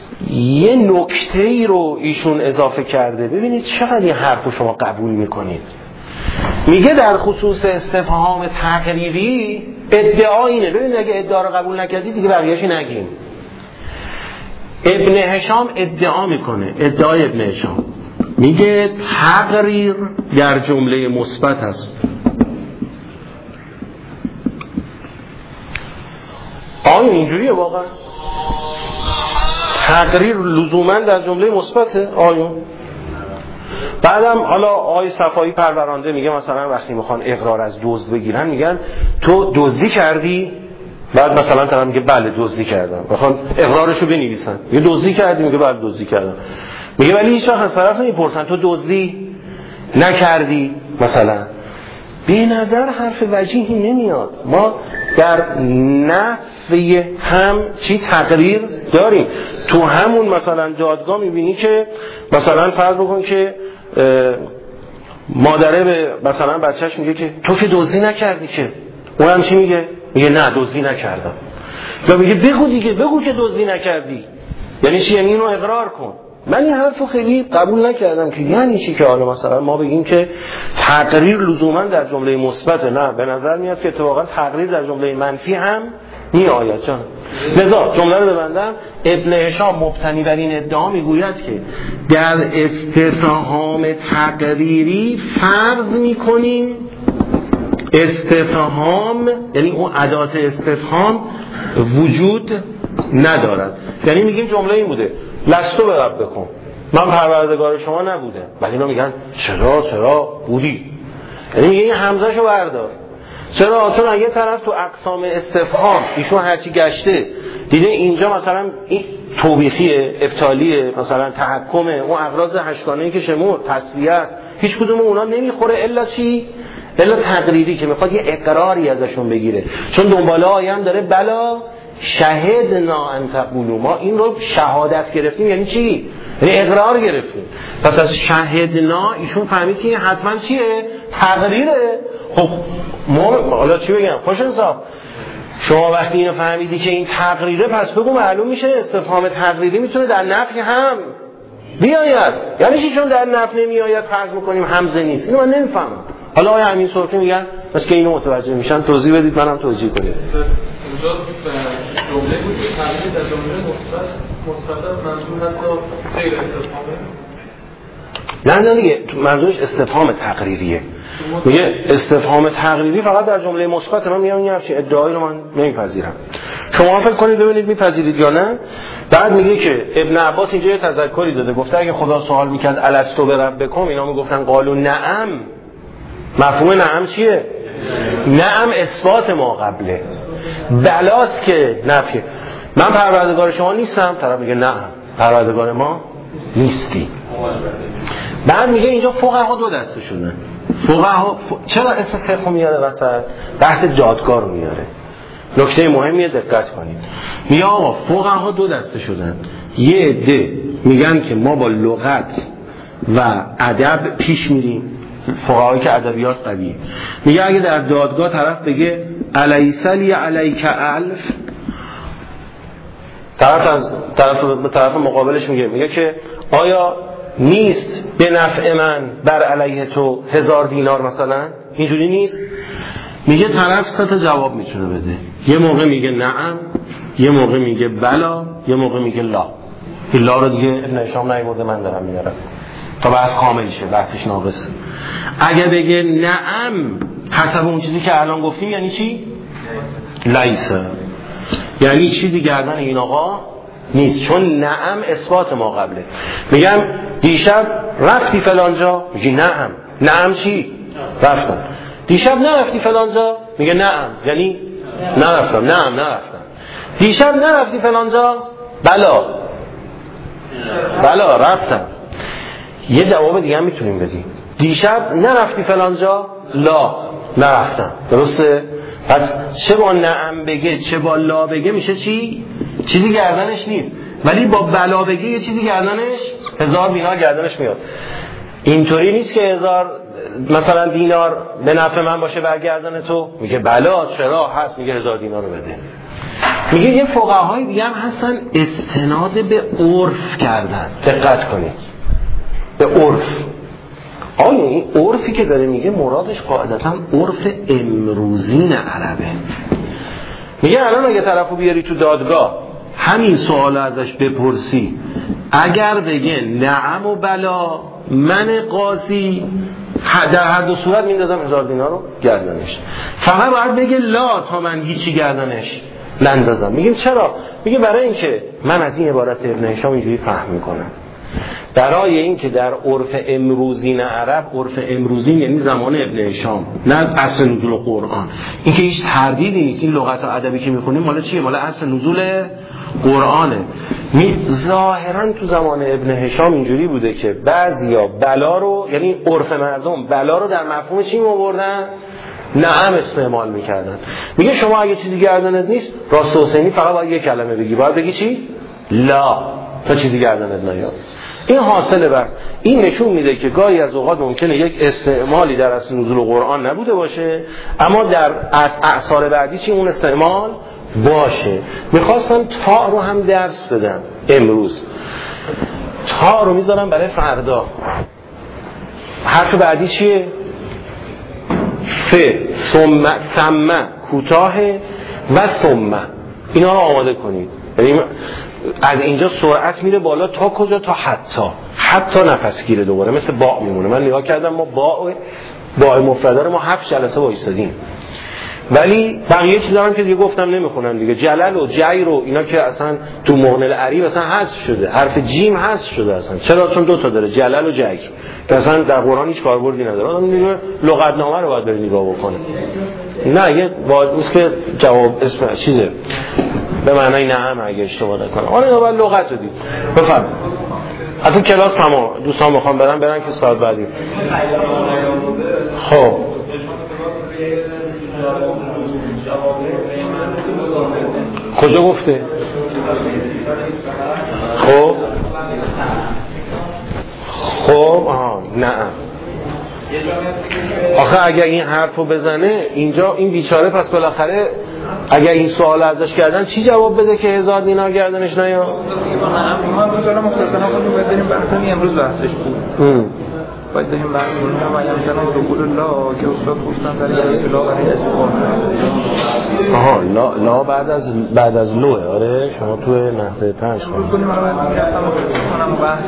S3: یه نکته‌ای رو ایشون اضافه کرده، ببینید چقدر این حرفو شما قبول میکنید. میگه در خصوص استفهام تقریری ادعا اینه، ببینید اگه ادعا رو قبول نکردید دیگه بقیه‌اش نگیم. ابن هشام ادعا میکنه، ادعای ابن هشام میگه تقریر در جمله مثبت است. آیا اینجوریه واقعا؟ تقریر لزوما در جمله مثبته؟ آیا؟ بعدم حالا آقای صفایی پرورانده میگه مثلا وقتی میخوان اقرار از دزد بگیرن میگن تو دزدی کردی؟ بعد مثلا طرف میگه بله دزدی کردم، میخوان اقرارشو بنویسن، میگه دزدی کردی؟ میگه بله دزدی کردم. میگه ولی هیچ وقت از طرف نمیپرسن تو دزدی نکردی مثلا. به نظر حرف وجیهی نمیاد. ما در نفی هم چی تقریر داریم. تو همون مثلا دادگاه میبینی که مثلا فرض بکن که مادره به مثلا بچهش میگه که تو که دزدی نکردی که. اونم چی میگه؟ میگه نه دزدی نکردم. یا میگه بگو دیگه، بگو که دزدی نکردی. یعنی چی؟ یعنی اینو اقرار کن. من این حرفو خیلی قبول نکردم که یعنی چی که حالا مثلا ما بگیم که تقریر لزوما در جمله مثبت. نه، به نظر میاد که اتفاقا تقریر در جمله منفی هم میآید. جان لذا جمله رو ببندم. ابن هشام مبتنی بر این ادعا میگوید که در استفهام تقریری فرض میکنیم استفهام، یعنی اون ادات استفهام وجود ندارد. یعنی میگیم جمله این بوده لستو به رب بکن، من پروردگار شما نبوده. ولی اینا میگن چرا چرا بودی. یعنی میگه این حمزه شو بردار. چرا؟ چون یه طرف تو اقسام استفهام ایشون هرچی گشته دیده اینجا مثلا این توبیخیه، ابطالیه، مثلا تحکمه، اون اغراض هشتگانه‌ای که شمور تسلیه است، هیچ کدوم اونا نمیخوره الا چی؟ الا تقریری که میخواد یه اقراری ازشون بگیره. چون دنباله آیم داره بلا شهدنا ان تقولوا، ما این رو شهادت گرفتیم. یعنی چی؟ یعنی اقرار گرفتیم. پس از شهدنا ایشون فهمید که حتما چیه؟ تقریره. خب ما حالا چی بگم؟ خوش انصاف شما وقتی اینو فهمیدی که این تقریره، پس بگو معلوم میشه استفهام تقریری میتونه در نفی هم بیاید. یعنی چی چون در نفی نمیآید فرض میکنیم حمزه نیست؟ اینو من نمیفهمم. حالا آیا همین سرخی میگن بس که اینو متوجه میشن توضیح بدید، منم توضیح کنید.
S5: اینجا جمله بود که تقریری در جمله مثبت مثبت است، منظور حتی غیر استفهامه.
S3: نه نه دیگه منظورش استفهام تقریریه. میگه استفهام تقریری فقط در جمله مثبت. من میگم این همچین ادعایی رو من نمیپذیرم. شما فکر کنید ببینید میپذیرید یا نه. بعد میگه که ابن عباس اینجا یه تذکری داده، گفته اگه خدا سوال میکرد الستو بربکم، اینا میگفتن قالوا نعم. مفهوم نعم چیه؟ نعم اثبات ما قبله، بلاست که نفیه. من پروردگار شما نیستم، طرف میگه نه پروردگار ما نیستی. بعد میگه اینجا فقها دو دسته شدن. فقها ف... چرا اسم فقه میاره وسط؟ بحث دادگاه رو میاره. نکته مهمیه دقت کنید. میگه آقا فقها دو دسته شدن. یه عده میگن که ما با لغت و ادب پیش میریم، فقهایی که ادبیات قویه. میگه اگه در دادگاه طرف بگه الیسلی علیک الف، طرف از طرف به طرف مقابلش میگه میگه که آیا نیست به نفع من بر علیه تو هزار دینار مثلا؟ اینجوری نیست؟ میگه طرف سه تا جواب میتونه بده. یه موقع میگه نعم، یه موقع میگه بلا، یه موقع میگه لا. این لا رو دیگه ابن هشام نیورده، من دارم میارم تا بحث کامل شه، بحثش ناقصه. اگه بگه نعم حسب اون چیزی که الان گفتیم یعنی چی؟ لیسه، یعنی چیزی گردن این آقا نیست، چون نعم اثبات ما قبله. میگم دیشب رفتی فلانجا؟ میگه نعم. نعم چی؟ رفتم. دیشب نرفتی فلانجا؟ میگه نعم، یعنی نرفتم. نعم نرفتم. دیشب نرفتی فلانجا؟ بلا بلا رفتم. یه جواب دیگه هم میتونیم بدیم. دیشب نرفتی فلانجا؟ لا نرفتم. درسته؟ پس چه با نعم بگه چه با لا بگه میشه چی؟ چیزی گردنش نیست. ولی با بلا بگه یه چیزی گردنش، هزار دینار گردنش میاد. اینطوری نیست که هزار مثلا دینار به نفع من باشه برگردن تو. میگه بلا چرا هست؟ میگه هزار دینار رو بده. میگه یه فقهای دیگه هم هستن استناد به عرف کردن. دقت کنید به عرف. آیا این عرفی که داره میگه مرادش قاعدتا عرف امروزین عربه. میگه الان اگه طرفو بیاری تو دادگاه همین سوال ازش بپرسی اگر بگه نعم و بلا من قاضی، در هر دو صورت میندازم هزار دینار رو گردنش. فقط باید بگه لا تا من هیچی گردنش نندازم. میگیم چرا؟ میگه برای اینکه من از این عبارت ابن هشام اینجوری فهم میکنم، برای اینکه در عرف امروزین عرب، عرف امروزین یعنی زمان ابن هشام نه اصل نزول قرآن، اینکه هیچ تردیدی نیست، این لغت ادبی که میخونیم مال چیه؟ مال اصل نزول قرآنه. می ظاهرا تو زمان ابن هشام اینجوری بوده که بعضیا بلا رو، یعنی عرف مردم بلا رو در مفهوم چی می‌آوردن؟ نعم استعمال میکردن. میگه شما اگه چیزی گردنت نیست، راست حسینی فقط باید یک کلمه بگی، باید بگی چی؟ لا، تا چیزی گردنت نیاد. این حاصل بحث. این نشون میده که گاهی از اوقات ممکنه یک استعمالی در اصل نزول قرآن نبوده باشه، اما در اعصار بعدی چی اون استعمال باشه. میخواستم تا رو هم درس بدم امروز، تا رو میذارم برای فردا. حرف بعدی چیه؟ ف، ثم، ثم کوتاه و ثم. اینا رو آماده کنید. یعنی از اینجا سرعت میره بالا تا کجا؟ تا حتی. حتی نفس گیره دوباره مثل باء میمونه. من نگاه کردم ما باء باء مفرده رو ما هفت جلسه وایسادیم، ولی بقیه چیزا هم که دیگه گفتم نمیخونم دیگه. جلل و جیر و اینا که اصلا تو مغنی العریب اصلا حذف شده، حرف جیم حذف شده اصلا. چرا؟ چون دو تا داره، جلل و جیر، که اصلا در قرآن هیچ کاربردی نداره. آدم دیگه لغتنامه رو باید بره نگاه بکنه. نه یه باید که جواب اسم چیزه به معنای نعم اگه اشتباه نکنم. آره باید لغت رو دید. بفرمایید. حتی کلاس تمام دوستان میخوام برن برن که ساعت بعدی. خب کجا گفته؟ خب خب آها نه آخه اگر این حرفو بزنه اینجا این بیچاره پس بالاخره اگر این سوال ازش کردن چی جواب بده که هزار دینار گردنش نیا؟
S6: ما بذارم مختصرا خودمون باید بریم بحثی امروز بحثش بود. باید بریم بحث کنیم و مثلا رسول الله که استاد گفتن سر اصطلاح برای اثبات.
S3: آها لا لا بعد از بعد از لوه. آره شما تو نحوه پنج
S6: کنیم کنم بحث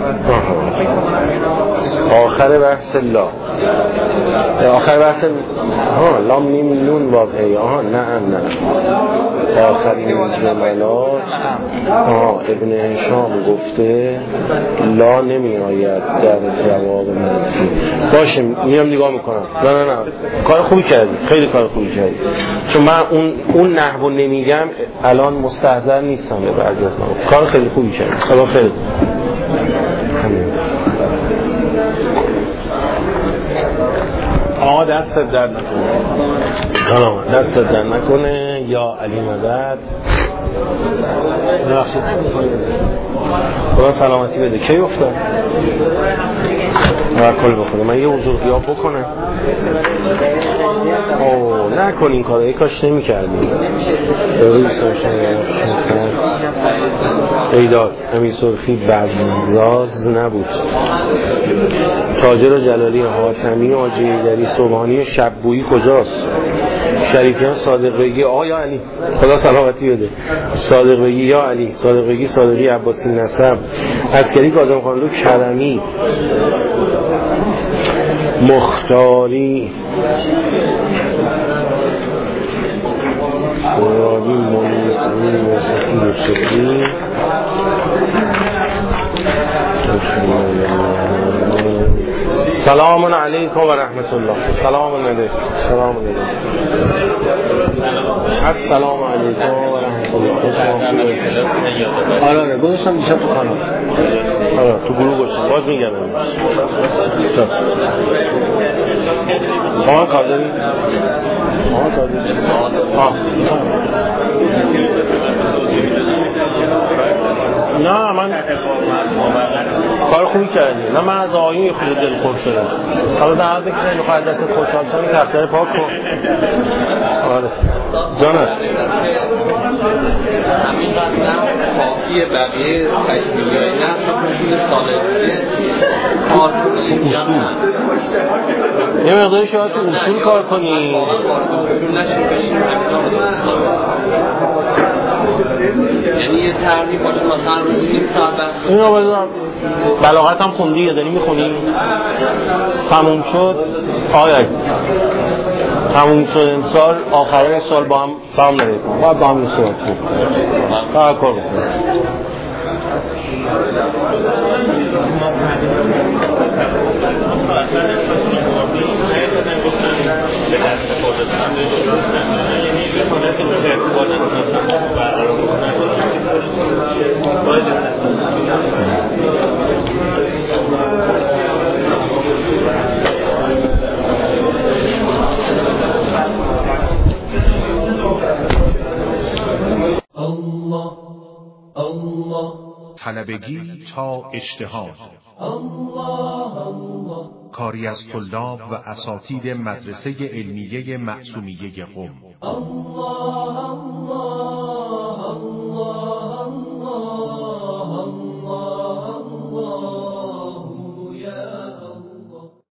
S3: آخر بحث لا آخر بحث ها لام میم نون واو ای. آها نه نه آخرین جملات. آها ابن هشام گفته لا نمی آید در جواب منفی. باشه میام نگاه میکنم. نه نه نه کار خوبی کردی، خیلی کار خوبی کردی، چون من اون اون نحو نمیگم الان مستحضر نیستم به بعضی از ما. کار خیلی خوبی کردی. خدا خیر. آقا دست درد نکنه. آقا دست درد نکنه. یا علی مدد. ببخشید خدا سلامتی بده. کی افتاد؟ توکل بکنه. من یه حضور غیاب بکنم. اوه نکن این کارو، کاش نمی‌کردی. روز سرشن ایداد امیر سرخی بزاز نبود. تاجر جلالی حاتمی حاجی حیدری صبحانی شب‌بویی کجاست؟ شریفیان صادق بگی. آقا یا علی خدا سلامتی بده. صادق بگی یا علی، صادق بگی صادقی عباسی نسب، عسکری کاظم خانلو کرمی، مختاری، قرابی منیفی موسیقی بچکی، سلام علیکم و رحمت الله. سلام علیکم. سلام علیکم. السلام علیکم و رحمت الله. آره آره گذاشتم دیشب تو کانال. آره تو گروه گذاشتم. باز میگم چطور ما کار داریم؟ ما کار داریم؟ آه نه من کار خوبی کردی. نه من از آقایون خود دل خوش شدم. حالا در حد کسی میخواد دست خوشحال شدن تفتر پاک کن. آره جانه
S1: همین بندم کافیه بقیه تکمیلی های نه اصول سالسی کار کنیم
S3: یه مقداری شاید تو اصول کار کنی
S1: اصول نشیم بشیم همین ها رو یعنی یه ترغیب باشه مثلا روزی نیم ساعت بحث.
S3: اینو بذار بلاغت هم خوندی یا داری میخونی؟ تموم شد آیا تموم شد امسال آخرای سال با هم با هم نرید باید با هم یه صورت کنیم تا کار بکنیم.
S2: طلبگی تا اجتهاد کاری از طلاب و اساتید مدرسه علمیه معصومیه قم. الله الله الله